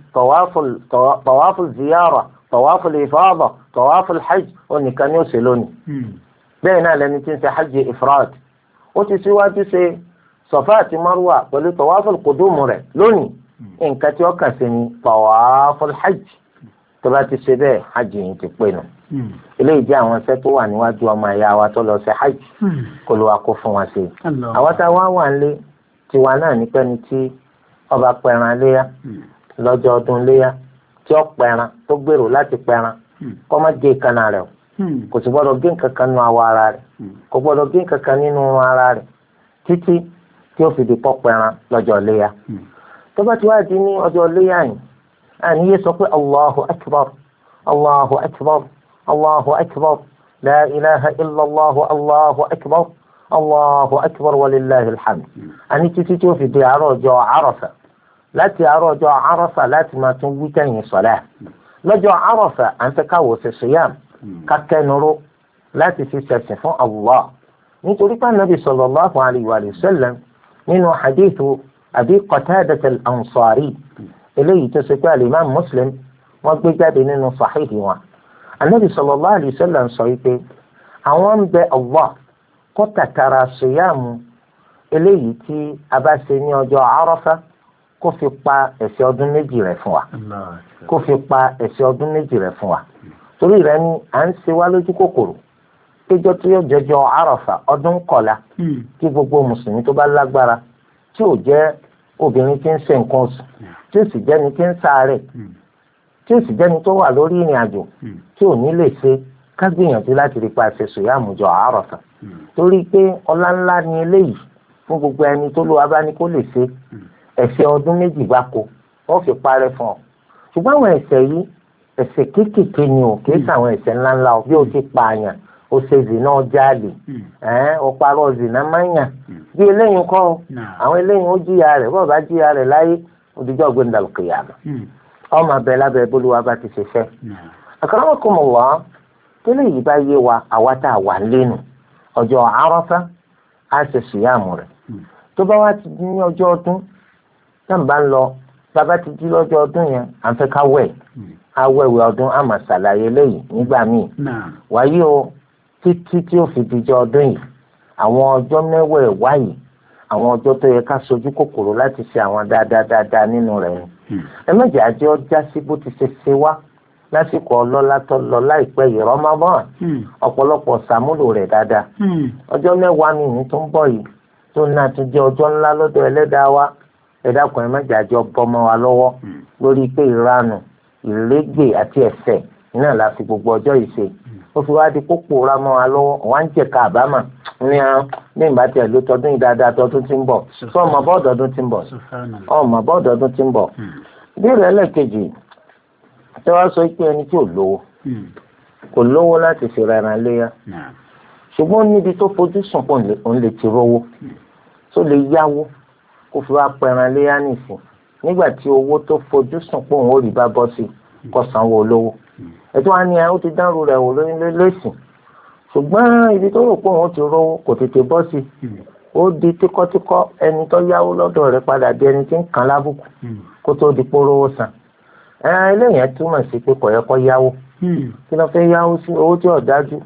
tawaful ziyara tawaful ifada tawaful hajj onìkan ni ó ṣe lónìí. bẹ́ẹ̀ náà lẹni tí ń ṣe hajj ifrad ó ti síwájú ṣe Safa àti Marwa pẹ̀lú tawaful qudum rẹ̀ lónìí nǹkan tí ó kàn sí ni tawaful hajj tó bá ti ṣe bẹ́ẹ̀ hajj yìí ti pé nù. eléyìí jẹ́ àwọn iṣẹ́ tó wà níwájú ọmọ ìyá wa tó lọ ṣe hajj kó ló wá kó fún wa ṣe. àwọn tá a wà ń lé tiwa náà ní pẹ́ni tí ọba pẹran léyà lọ́jọ́ ọdún léyà tí ó pẹran tó gbèrò láti pẹran kó má gé ìkànnà rẹ̀ o kò sì gbọ́dọ̀ gé nǹkan kan nínú awọ ara rẹ̀ kò gbọ́dọ̀ gé nǹkan kan nínú ara rẹ̀ títí tí ó fi di pọ́ pẹran lọ́jọ́ léyà. tó bá ti wá di ní ọjọ́ léyà yìí àníyé sọ pé Allahu akbar Allahu akbar Allahu akbar la ilaha illallah Allahu akbar Allahu akbar walillahi alhamd. àní títí tí ó fi di àárọ̀ ọjọ́ Àrafà láti àárọ̀ ọjọ́ Àrafà láti máa tún wí kẹ́yìn sọ̀lá lọ́jọ́ Àrafà à ń fẹ́ káwọ́ ṣe siyam kákẹ́nuró láti fi ṣẹ̀sìn fún Allah nítorí pé Ànábì sallallahu alayhi wa sallam nínú hadithu Abi Qatada al-Ansari eléyìí tó ṣe pé al-Imam Muslim wọ́n gbé jáde nínú sahihi wọn. Ànábì sallallahu alayhi wa sallam sọ wípé àwọn ń bẹ Allah kó tàtàrà siyamu eléyìí tí a bá ṣe ní ọjọ́ Àrafà kó fi pa ẹ̀ṣẹ̀ ọdún méjì rẹ̀ fún wa kó fi pa ẹ̀ṣẹ̀ ọdún méjì rẹ̀ fún wa torí rẹ̀ ni à ń ṣe wá lójú kòkòrò péjọ tí yóò jẹjọ Àrafà ọdún kọlá kí gbogbo mùsùlùmí tó bá lágbára tí ò jẹ́ obìnrin tí ń ṣe nǹkan oṣù tí ó sì jẹ́ni tí ń ṣàárẹ̀ tí ó sì jẹ́ni tó wà lórí ìrìn àjò tí ò ní lè ṣe ká gbìyànjú láti rí pa ṣe sùyàmù jọ Àrafà torí pé ọlá ńlá ni eléyìí fún gbogbo ẹni tó lò abáni kó lè ṣe ẹ̀ṣẹ̀ ọdún méjì gbáko wọ́n fi parẹ́ fún ọ ṣùgbọ́n àwọn ẹ̀ṣẹ̀ yìí ẹ̀ṣẹ̀ kéékèèké ni ò kìí sàwọn ẹ̀ṣẹ̀ ńláńlá o bí o ti pààyàn o ṣe zìnà jáàlì o parọ́ zìnà máyàn bí eléyìí kọ́ àwọn eléyìí ó jìyà rẹ̀ bọ́ọ̀ bá jìyà rẹ̀ láyé òdìjọ́ gbẹ̀ndàlù kìyàmà ọmọ abẹ lábẹ́ bólúwa bá ti ṣe fẹ́. akramakumullah tẹ́lẹ̀ yìí bá yé wa àwa tá a wà lẹ́nu ọjọ́ Àrafà á ṣe sùyàmù rẹ̀ tó bá wá ti di ní ọjọ́ ọdún náà bá ń lọ bàbá ti di lọ́jọ́ ọdún yẹn à ń fẹ́ ká wẹ̀ awẹ́wẹ́ ọdún àmà ṣàlàyé lẹ́yìn nígbà míì wáyé o títí tí ó fi dijọ́ ọdún yìí àwọn ọjọ́ mẹ́wẹ̀ẹ́ wáyé àwọn ọjọ́ tó yẹ ká sojú kòkòrò láti ṣe àwọn dáadáa nínú rẹ̀ ni ẹ̀mẹ́jẹ̀ àjẹ́ ọjà sí bó ti ṣe wá lásìkò ọlọ́lá tó lọ láìpẹ́ yìí Ramadan ọ̀pọ̀lọpọ̀ ṣàmúlò rẹ̀ dáadáa ọjọ́ mẹ́wàá nìyí tó ń bọ̀ yìí tó náà tún jẹ́ ọjọ́ ńlá lọ́dọ̀ ẹlẹ́dàá wa ẹ̀dàkùn ẹ̀mẹ́jẹ̀ àjọ bọ́mọ wa lọ́wọ́ lórí pé ìranù ìrégbè àti ẹ̀ṣẹ̀ náà la fi gbogbo ọjọ́ yìí ṣe ó fi wá di pópó ra mọ́ wa lọ́wọ́ wá ń jẹ̀ka àbámà ní ìgbà tí ẹ̀ ló tọdún yìí dáadáa tọdún tí ń bọ̀ sọ ọmọ bọ́ọ̀dù ọdún tí ń bọ̀ ọmọ bọ́ọ̀dù ọdún tí ń bọ̀ ìbéèrè ẹlẹ́ẹ̀kejì tí wọ́n sọ pé ẹni tí ò lówó kò lówó láti fi ra ẹran léyà ṣùgbọ́n níbi tó fojú sùn pọ̀ òun lè ti rówó tó lè yáwó kó fi wá pẹran léyà nìsín nígbà tí owó tó fojú sùn pọ̀ òun ò rí bá bọ́ sí kó sanwó olówó ẹ̀tọ́ wa ni ó ti dánrù rẹ̀ wò lẹ́sìn ṣùgbọ́n ibi tó rò pé òun ti rówó kò tètè bọ́ sí ó di tíkọ́tíkọ́ ẹni tó yáwó lọ́dọ̀ rẹ̀ padà di ẹni tí ń kàn lábùkù kó tó di pórówó san eléyìí túmọ̀ sí pé kò yẹ kó yáwó kí ló fẹ́ yáwó sí owó tí ò dájú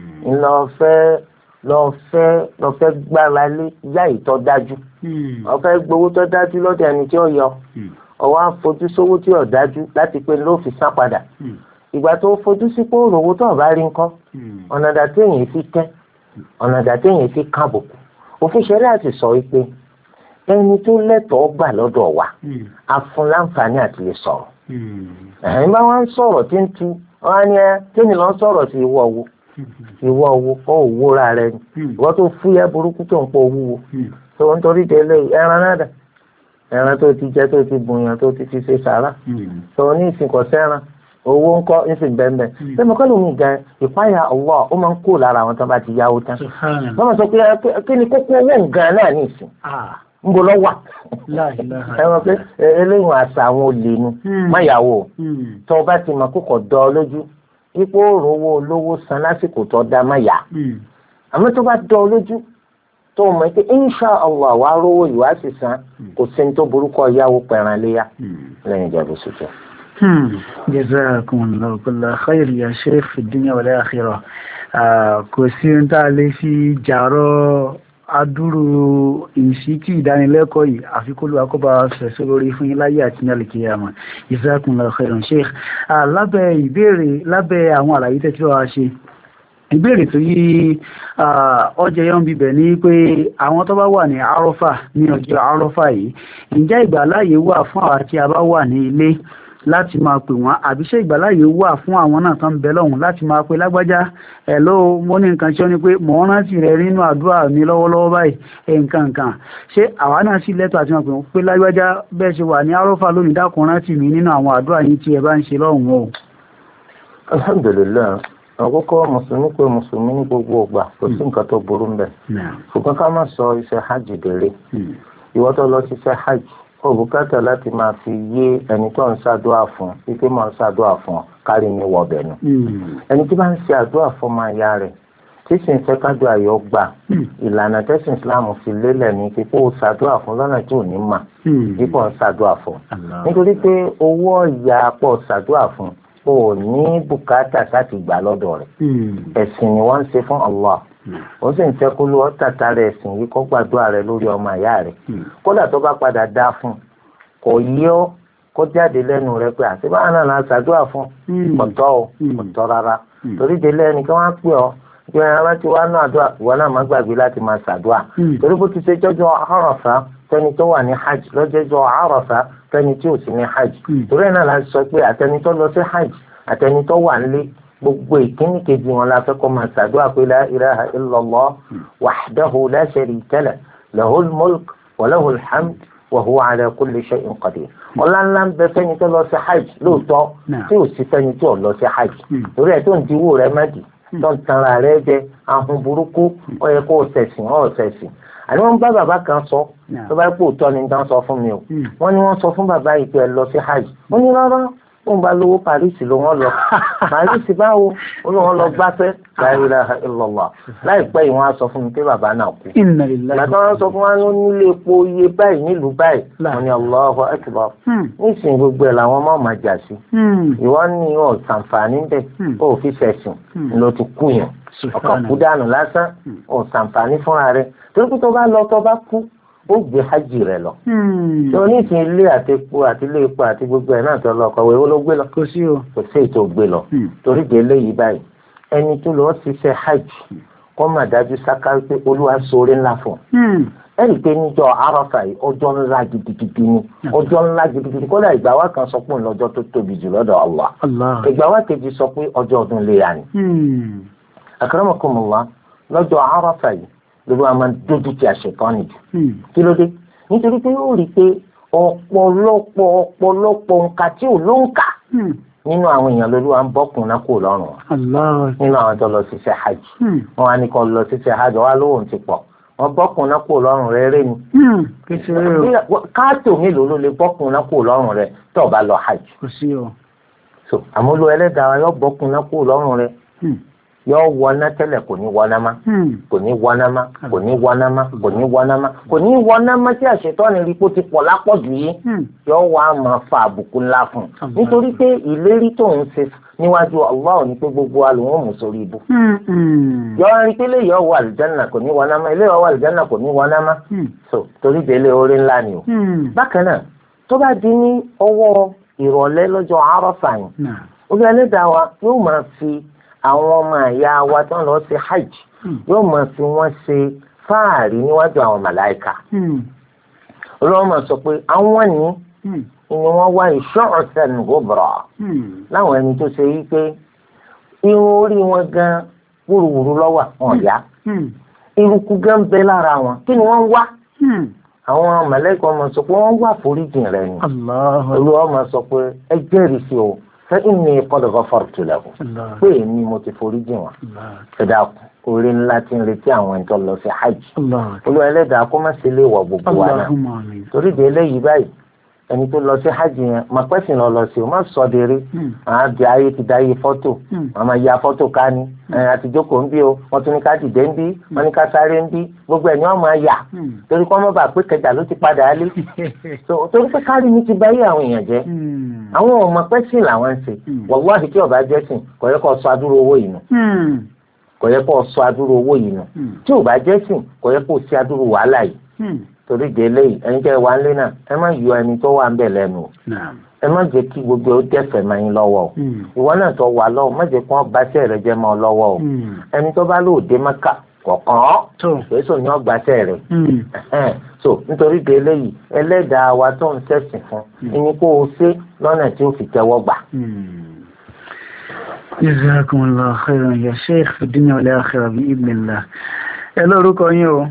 lọ fẹ́ gbára lé yá ìtọ́ dájú ó fẹ́ gbowó tó dájú lọ́dọ̀ ẹni tí ó yọ ọwọ́ àfojú sówó tí ò dájú láti pé ló fi san padà ìgbà tó fojú sí pé òròwó tó bá rí nǹkan ọ̀nà dàtẹ́yìn fi tẹ́ ọ̀nà dàtẹ́yìn fi kábùkù òfin ṣẹlẹ̀ àti sọ wípé ẹni tó lẹ́tọ̀ọ́ gbà lọ́dọ̀ wa a fún láǹfààní àti lè sọ̀rọ̀ ẹ̀yìn bá wọ́n ń sọ̀rọ̀ tí ń tu wọ́n á ní kí ni lọ́n sọ̀rọ̀ sí ìwọ owó ó wúra rẹ ni ìwọ tó fúyẹ́ burúkú tó ń pọ̀ owó tó ń torí délé ẹran náà dà ẹran tó ti jẹ tó ti bùnyàn tó ti fi ṣe sàrà tó ní ìsìnkọ̀ sẹ́ran owó ń kọ́ ìsìn bẹ́ẹ̀ bẹ́ẹ̀ mo kọ́ lómi gan ìpáyà Allah ó máa ń kó lára àwọn tó bá ti yáwó tán wọ́n máa sọ pé kí ni kókó owó nǹkan náà ní ìsìn ń bo lọ́wọ́ ẹ mọ̀ pé eléyìí àṣà àwọn olè nu máyàwó tó o bá ti mọ̀ kókò dọ́ ọ lójú ipò òrówó olówó san lásìkò tó dá máyà àmọ́ tó bá dọ́ ọ lójú tó mọ̀ pé insha Allah wàá rówó ìwà sì san kò sí ní tó burúkọ yáwó pẹ̀ràn léyà lẹ́yìn ìjọba oṣù. Jazakumullahu kulla khair ya sheikh fi dunya wal akhirah. Kò sí ohun tá a lè fi jàrọ adúrú ìṣítí ìdánilẹ́kọ̀ọ́ yìí àfikún akọ́bà fẹ̀sọ́ lórí fún yín láyé àti ní alìkìyàmà. Jazakumullahu khairan sheikh. Lábẹ́ ìbéèrè lábẹ́ àwọn àlàyé tẹ́tí wá ṣe ìbéèrè tó yí ọjọ́ yọ́n bíbẹ̀ ní pé àwọn tó bá wà ní Àrọ́fà ní ọjọ́ Àrọ́fà yìí ǹjẹ́ ìgbàláyè wà fún àwọn tí a bá wà ní ilé láti máa pè wọ́n àbí ṣé ìgbàláyè wà fún àwọn náà tán bẹ lọ́hùn láti máa pè lágbájá hello mo ní nǹkan tí ó ní pé mò ń rántí rẹ nínú àdúrà mi lọ́wọ́lọ́wọ́ báyìí nǹkan ṣé àwa náà sì lẹ́tọ̀ àti máa pè wọ́n pé lágbájá bẹ́ẹ̀ ṣe wà ní Àrọ́fà lónìí dákun rántí mi nínú àwọn àdúrà yín tí ẹ bá ń ṣe lọ́hùn o. Alhamdulillah àkọ́kọ́ mùsùlùmí pé mùsùlùmí ní gbogbo ọgbà kò sí nǹkan tó burú ń bẹ̀. ṣùgbọ́n ká má sọ iṣẹ́ hajj dèrè ìwọ tó lọ ṣiṣẹ́ hajj ó bùkátà láti máa fi yé ẹni tó ń ṣàdúrà fún wípé máa ń ṣàdúrà fún kárí ní wọ̀bẹ̀ nù. ẹni tí bá ń ṣe àdúrà fún ọmọ ìyá rẹ̀ tí sì ń fẹ́ kájọ àyọ̀ gbà ìlànà tẹ́sán Islam fi lélẹ̀ ní pé kó o ṣàdúrà fún lọ́nà tí ò ní mà dípò ń ṣàdúrà fún. nítorí pé owó ọ̀yà pọ̀ ṣàdúrà fún o ní bùkátà láti gbà lọ́dọ̀ rẹ̀ ẹ̀sìn ni wọ́n ń ṣe fún Allah ó sì ń fẹ́ kó ló tàtà rẹ̀ ẹ̀sìn yìí kó gbàdúrà rẹ̀ lórí ọmọ ìyá rẹ̀ kódà tó bá padà dá fún kò yí ọ́ kó jáde lẹ́nu rẹ̀ pé àti báwọn náà láti ṣàdúrà fún ọ̀tọ̀ rárá torí délé ẹni kí wọ́n á pè ọ́ bí ara ti wá náà àdúrà ìwọ náà má gbàgbé láti máa ṣàdúrà torí bó ti ṣe jọjọ Àrafà tẹni tó wà ní hajj lọ́jọ́jọ́ Àrafà tẹni tí ò sí ní hajj torí ẹ̀ náà la sọ pé àtẹni tó lọ sí hajj àtẹni tó wà nílé gbogbo ìkíní kejì wọn la fẹ́ kó máa ṣàdúrà pé la ilaha illallah wahdahu la sharika lahu lahul mulk wa lahul hamd wa huwa ala kulli shay'in qadir. ọ̀lànlá ń bẹ fẹ́ni tó lọ sí hajj lóòótọ́ tí ò sí fẹ́ni tí ò lọ sí hajj torí ẹ̀ tó ń diwó rẹ mẹ́dì tó ń tanra rẹ jẹ ahun burúkú ó yẹ kó o ṣẹ̀sìn àní wọ́n bá bàbá kan sọ tó bá pò tọ́ ni dán sọ fún mi o wọ́n ní wọ́n sọ fún bàbá yìí pé ẹ lọ sí hajj wọ́n ní rárá wọ́n bá lówó Paris ló wọ́n lọ Paris báwo ó lọ wọ́n lọ gbáfẹ́ la ilaha illallah láìpẹ́ yìí wọ́n á sọ fún mi pé bàbá náà kú bàbá wọn sọ fún wa ní nílé epo iye báyìí nílùú báyìí wọ́n ní Allahu akbar nísìnyí gbogbo ẹ̀ làwọn máa máa jà sí ìwọ ní ọ̀ sàǹfààní bẹ́ẹ̀ ó fi ṣẹ̀sìn ló ti kú yẹn ọkàn kú dànù lásán ọ̀ sàǹfààní fúnra rẹ̀ torí pé tó bá lọ tó bá kú ó gbé hajj rẹ lọ. tí o ní ìsìn ilé àti epo àti ilé epo àti gbogbo ẹ̀ náà tó lọ kọ̀wé ó ló gbé lọ. kò sí ètò gbé lọ. torí de eléyìí báyìí ẹni tó lọ ṣiṣẹ́ hajj kó má dájú sáká pé olúwa ṣoore ńlá fún un. ẹnì pé níjọ́ Àrafà yìí ọjọ́ ńlá gidigidi ni ọjọ́ ńlá gidigidi kódà ìgbà wa kan sọ pé lọ́jọ́ tó tóbi jù lọ́dọ̀ Allah. ìgbà wa kejì sọ pé ọjọ́ ọdún léyà ni. akramakumullah lọ́jọ́ Àrafà yìí lórí wa máa ń dójú ti àṣetán nìjú kí ló dé nítorí pé ó rí i pé ọ̀pọ̀lọpọ̀ nǹkan tí ò ló ń kà nínú àwọn èèyàn lórí wa ń bọ́kùn náà kò lọ́rùn nínú àwọn tó lọ ṣiṣẹ́ hajj wọn á ní kó lọ ṣiṣẹ́ hajj wá lóhùn ti pọ̀ wọn bọ́kùn náà kò lọ́rùn rẹ̀ rẹ̀ ni káàtó mélòó ló lè bọ́kùn náà kò lọ́rùn rẹ̀ tó bá lọ hajj àmúlò ẹlẹ́dàá yóò bọ́kùn náà kò lọ́rùn rẹ̀ yóò wọná tẹ́lẹ̀ kò ní wọná má kò ní wọná má kò ní wọná má kò ní wọná má kò ní wọná má tí àṣetọ́ni rí kó ti pọ̀ lápọ̀jù yìí yóò wá máa fa àbùkù ńlá fún un nítorí pé ìlérí tó ń ṣe níwájú Allah ní pé gbogbo àlùwọ̀n mú sórí ibú yóò rí pé lè yóò wọ àlùjánnà kò ní wọná má ilé yóò wọ àlùjánnà kò ní wọná má so torí délé orí ńlá ni o bákan náà tó bá di ní ọwọ́ ìrọ̀lẹ́ lọ́jọ́ Àrafà yìí olú ẹlẹ́dàá wa yóò máa fi àwọn ọmọ àyà wa tó ń lọ sí hajj yóò máa fi wọ́n ṣe fáàrí níwájú àwọn màláìka olóòwò máa sọ pé àwọn ni wọ́n wá ìṣọ́ọ̀sẹ̀n gòbòrò láwọn ẹni tó ṣe wípé irun orí wọn gan wúruwúru lọ́wọ́ wọn yá eruku gan bẹ lára wọn kí ni wọ́n wá àwọn màláìka máa sọ pé wọ́n wá foríjìn rẹ̀ ni olóòwò máa sọ pé ẹ jẹ́rìí sí o فإني قد غفرت له pé èmi mo ti forí jìn wọ́n ṣẹ̀dá orí ńlá tí ń retí àwọn ẹni tó lọ sí hajj olúwa ẹlẹ́dàá kó má ṣe lè wọ gbogbo wa náà torí de eléyìí báyìí ẹni tó lọ sí hajj yẹn máa pẹ́sìn lọ sí o má sọ dèrè àwọn àbí ayé ti dá iye fọ́tò àwọn máa ya fọ́tò ká ní àtijọ́ kò ń bí o wọ́n tún ní ká dìde ń bí wọ́n ní ká sáré ń bí gbogbo ẹ̀ ni wọ́n máa yà torí kọ́ mọ́ bá pé kẹjà ló ti padà lé torí pé kárí mi ti bá yé àwọn èèyàn jẹ́ àwọn ọmọ pẹ́sìn làwọn ń ṣe wàláhì tí ọba jẹ́sìn kò yẹ kó sọ adúrú owó yìí nù kò yẹ kó sọ adúrú owó yìí nù tí ò bá jẹ́sìn kò yẹ kó sí adúrú wàhálà yìí torí délé yìí ẹni tẹ́ wà lé náà ẹ má yọ ẹni tó wà ń bẹ̀ lẹ́nu o ẹ má jẹ́ kí gbogbo ó dẹ́fẹ̀ máa yín lọ́wọ́ o ìwọ náà tó wà lọ́wọ́ má jẹ́ kí wọ́n bá sẹ́ rẹ jẹ́ mọ́ ọ lọ́wọ́ o ẹni tó bá lóòdé mẹ́kà kọ̀ọ̀kan èso ni wọ́n gbà sẹ́ rẹ̀ so nítorí délé yìí ẹlẹ́dàá wa tó ń ṣẹ̀sìn fún ẹni kó o ṣe lọ́nà tí ó fi tẹ́wọ́ gbà. Jazakumullahu khairan ya sheikh fi dunya wal akhirah bi idhnillah. Ẹ lórúkọ yín o.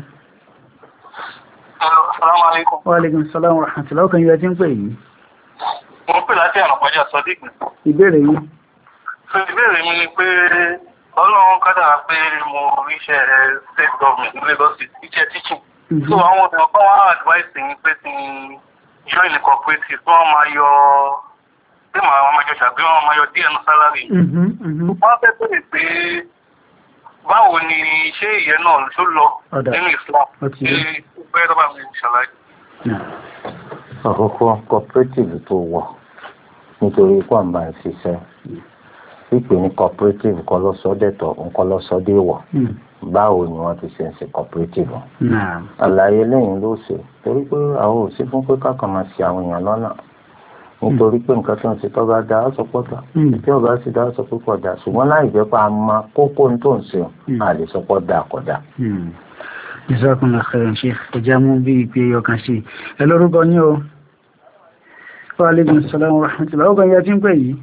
Assalamu alaikum. Wa alaikum assalam wa rahmatullahi. Ọkàn yóò ti ń pè yìí. Mo pè láti àrùpàjá Sadiq. Ìbéèrè yìí. Ìbéèrè mi ni pé Ọlọ́run kádàrá pé mo ríṣẹ́ state government ní Lagos State, iṣẹ́ teaching. So àwọn ọ̀dọ́ kan wá advice mi pé ti join the cooperative tí wọ́n máa yọ pé màá máa jọ ṣàgbé wọn máa yọ díẹ̀ ní salary. Wọ́n fẹ́ pè pé báwo ni ṣé ìyẹn náà ṣó lọ nínú Islam ní bẹ́ẹ̀ tó bá mi ṣàlàyé. Àkọ́kọ́ cooperative tó wọ̀ nítorí kó àǹbá ń ṣiṣẹ́ pípé ní cooperative kọ́ lọ sọ́dẹ̀tọ̀ nǹkan lọ sọ́dẹ̀ wọ̀ báwo ni wọ́n ti ṣe ń ṣe cooperative. Àlàyé lẹ́yìn ló ṣe torí pé àwọn ò sí fún pé kákan máa ṣe àwọn èèyàn lọ́nà nítorí pé nǹkan tó ń ṣe tó bá da aṣọ pọ̀tà tí ọba sì dá aṣọ púpọ̀ dà ṣùgbọ́n láì jẹ́ pé a máa kókó tó ń ṣe a lè sọ pọ̀ dà kọ̀dà. Jazakumullahu khairan sheikh ẹja mú bí ìpè ọkàn sí ẹ lórúkọ ní o. Wa alaikum assalam wa rahmatullahi. Ọkàn yá tí ń pè yìí.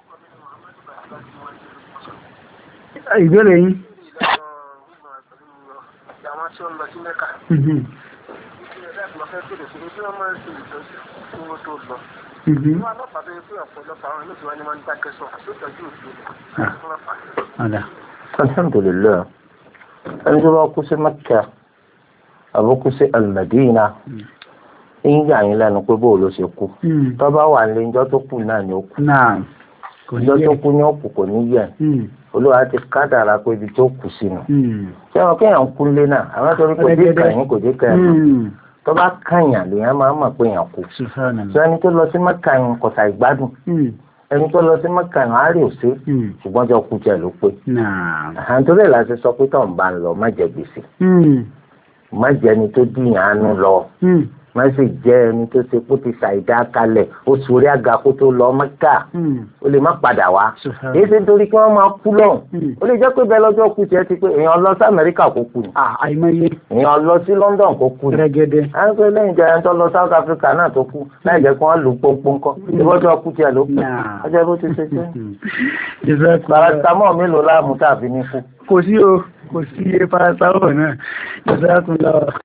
Ìbéèrè yín. Alhamdulillah ẹni tó bá kú sí Mẹ́kà àbó kú sí Al-Madina ń yà yín lẹ́nu pé bóò ló ṣe kú tó bá wà ní ìjọ tó kù náà ni ó kú ìjọ tó kú ní ó kù kò ní yẹ Olúwa ti kádàrá pé ibi tó kù sínú ṣé wọn kéèyàn kú lé náà àwọn torí kò dé kàyín kò dé kàyín tó bá kàyàn lèèyàn máa mọ̀ pé èèyàn kú ṣé ẹni tó lọ sí Mẹ́kà yín kò sà ìgbádùn ẹni tó lọ sí Mẹ́kà yín àárẹ̀ òsè ṣùgbọ́n jọ kú jẹ ló pé àǹtórí ẹ̀ láti sọ pé tó ń bá ń lọ má jẹ gbèsè má jẹ ẹni tó dìyàn ánú lọ má sì jẹ́ ẹni tó ṣe kó ti ṣàìdá kalẹ̀ ó sórí àga kó tó lọ Mẹ́kà ó lè má padà wá èyí ṣe nítorí kí wọ́n máa kú lọ́hùn ó lè jẹ́ pé bẹ́ẹ̀ lọ́jọ́ kú tiẹ̀ ti pé èèyàn lọ sí Amẹ́ríkà kó kú ni èèyàn lọ sí London kó kú ni à ń pè lẹ́yìn jẹ́ ẹni tó lọ South Africa náà tó kú láì jẹ́ kí wọ́n lù pọ́npọ́n kọ́ ìbọ́jọ́ kú tiẹ̀ ló kú ọjọ́ bó ti ṣe ṣe. paracetamol mélòó láàmú tàbí ní kú. Kò sí paracetamol náà.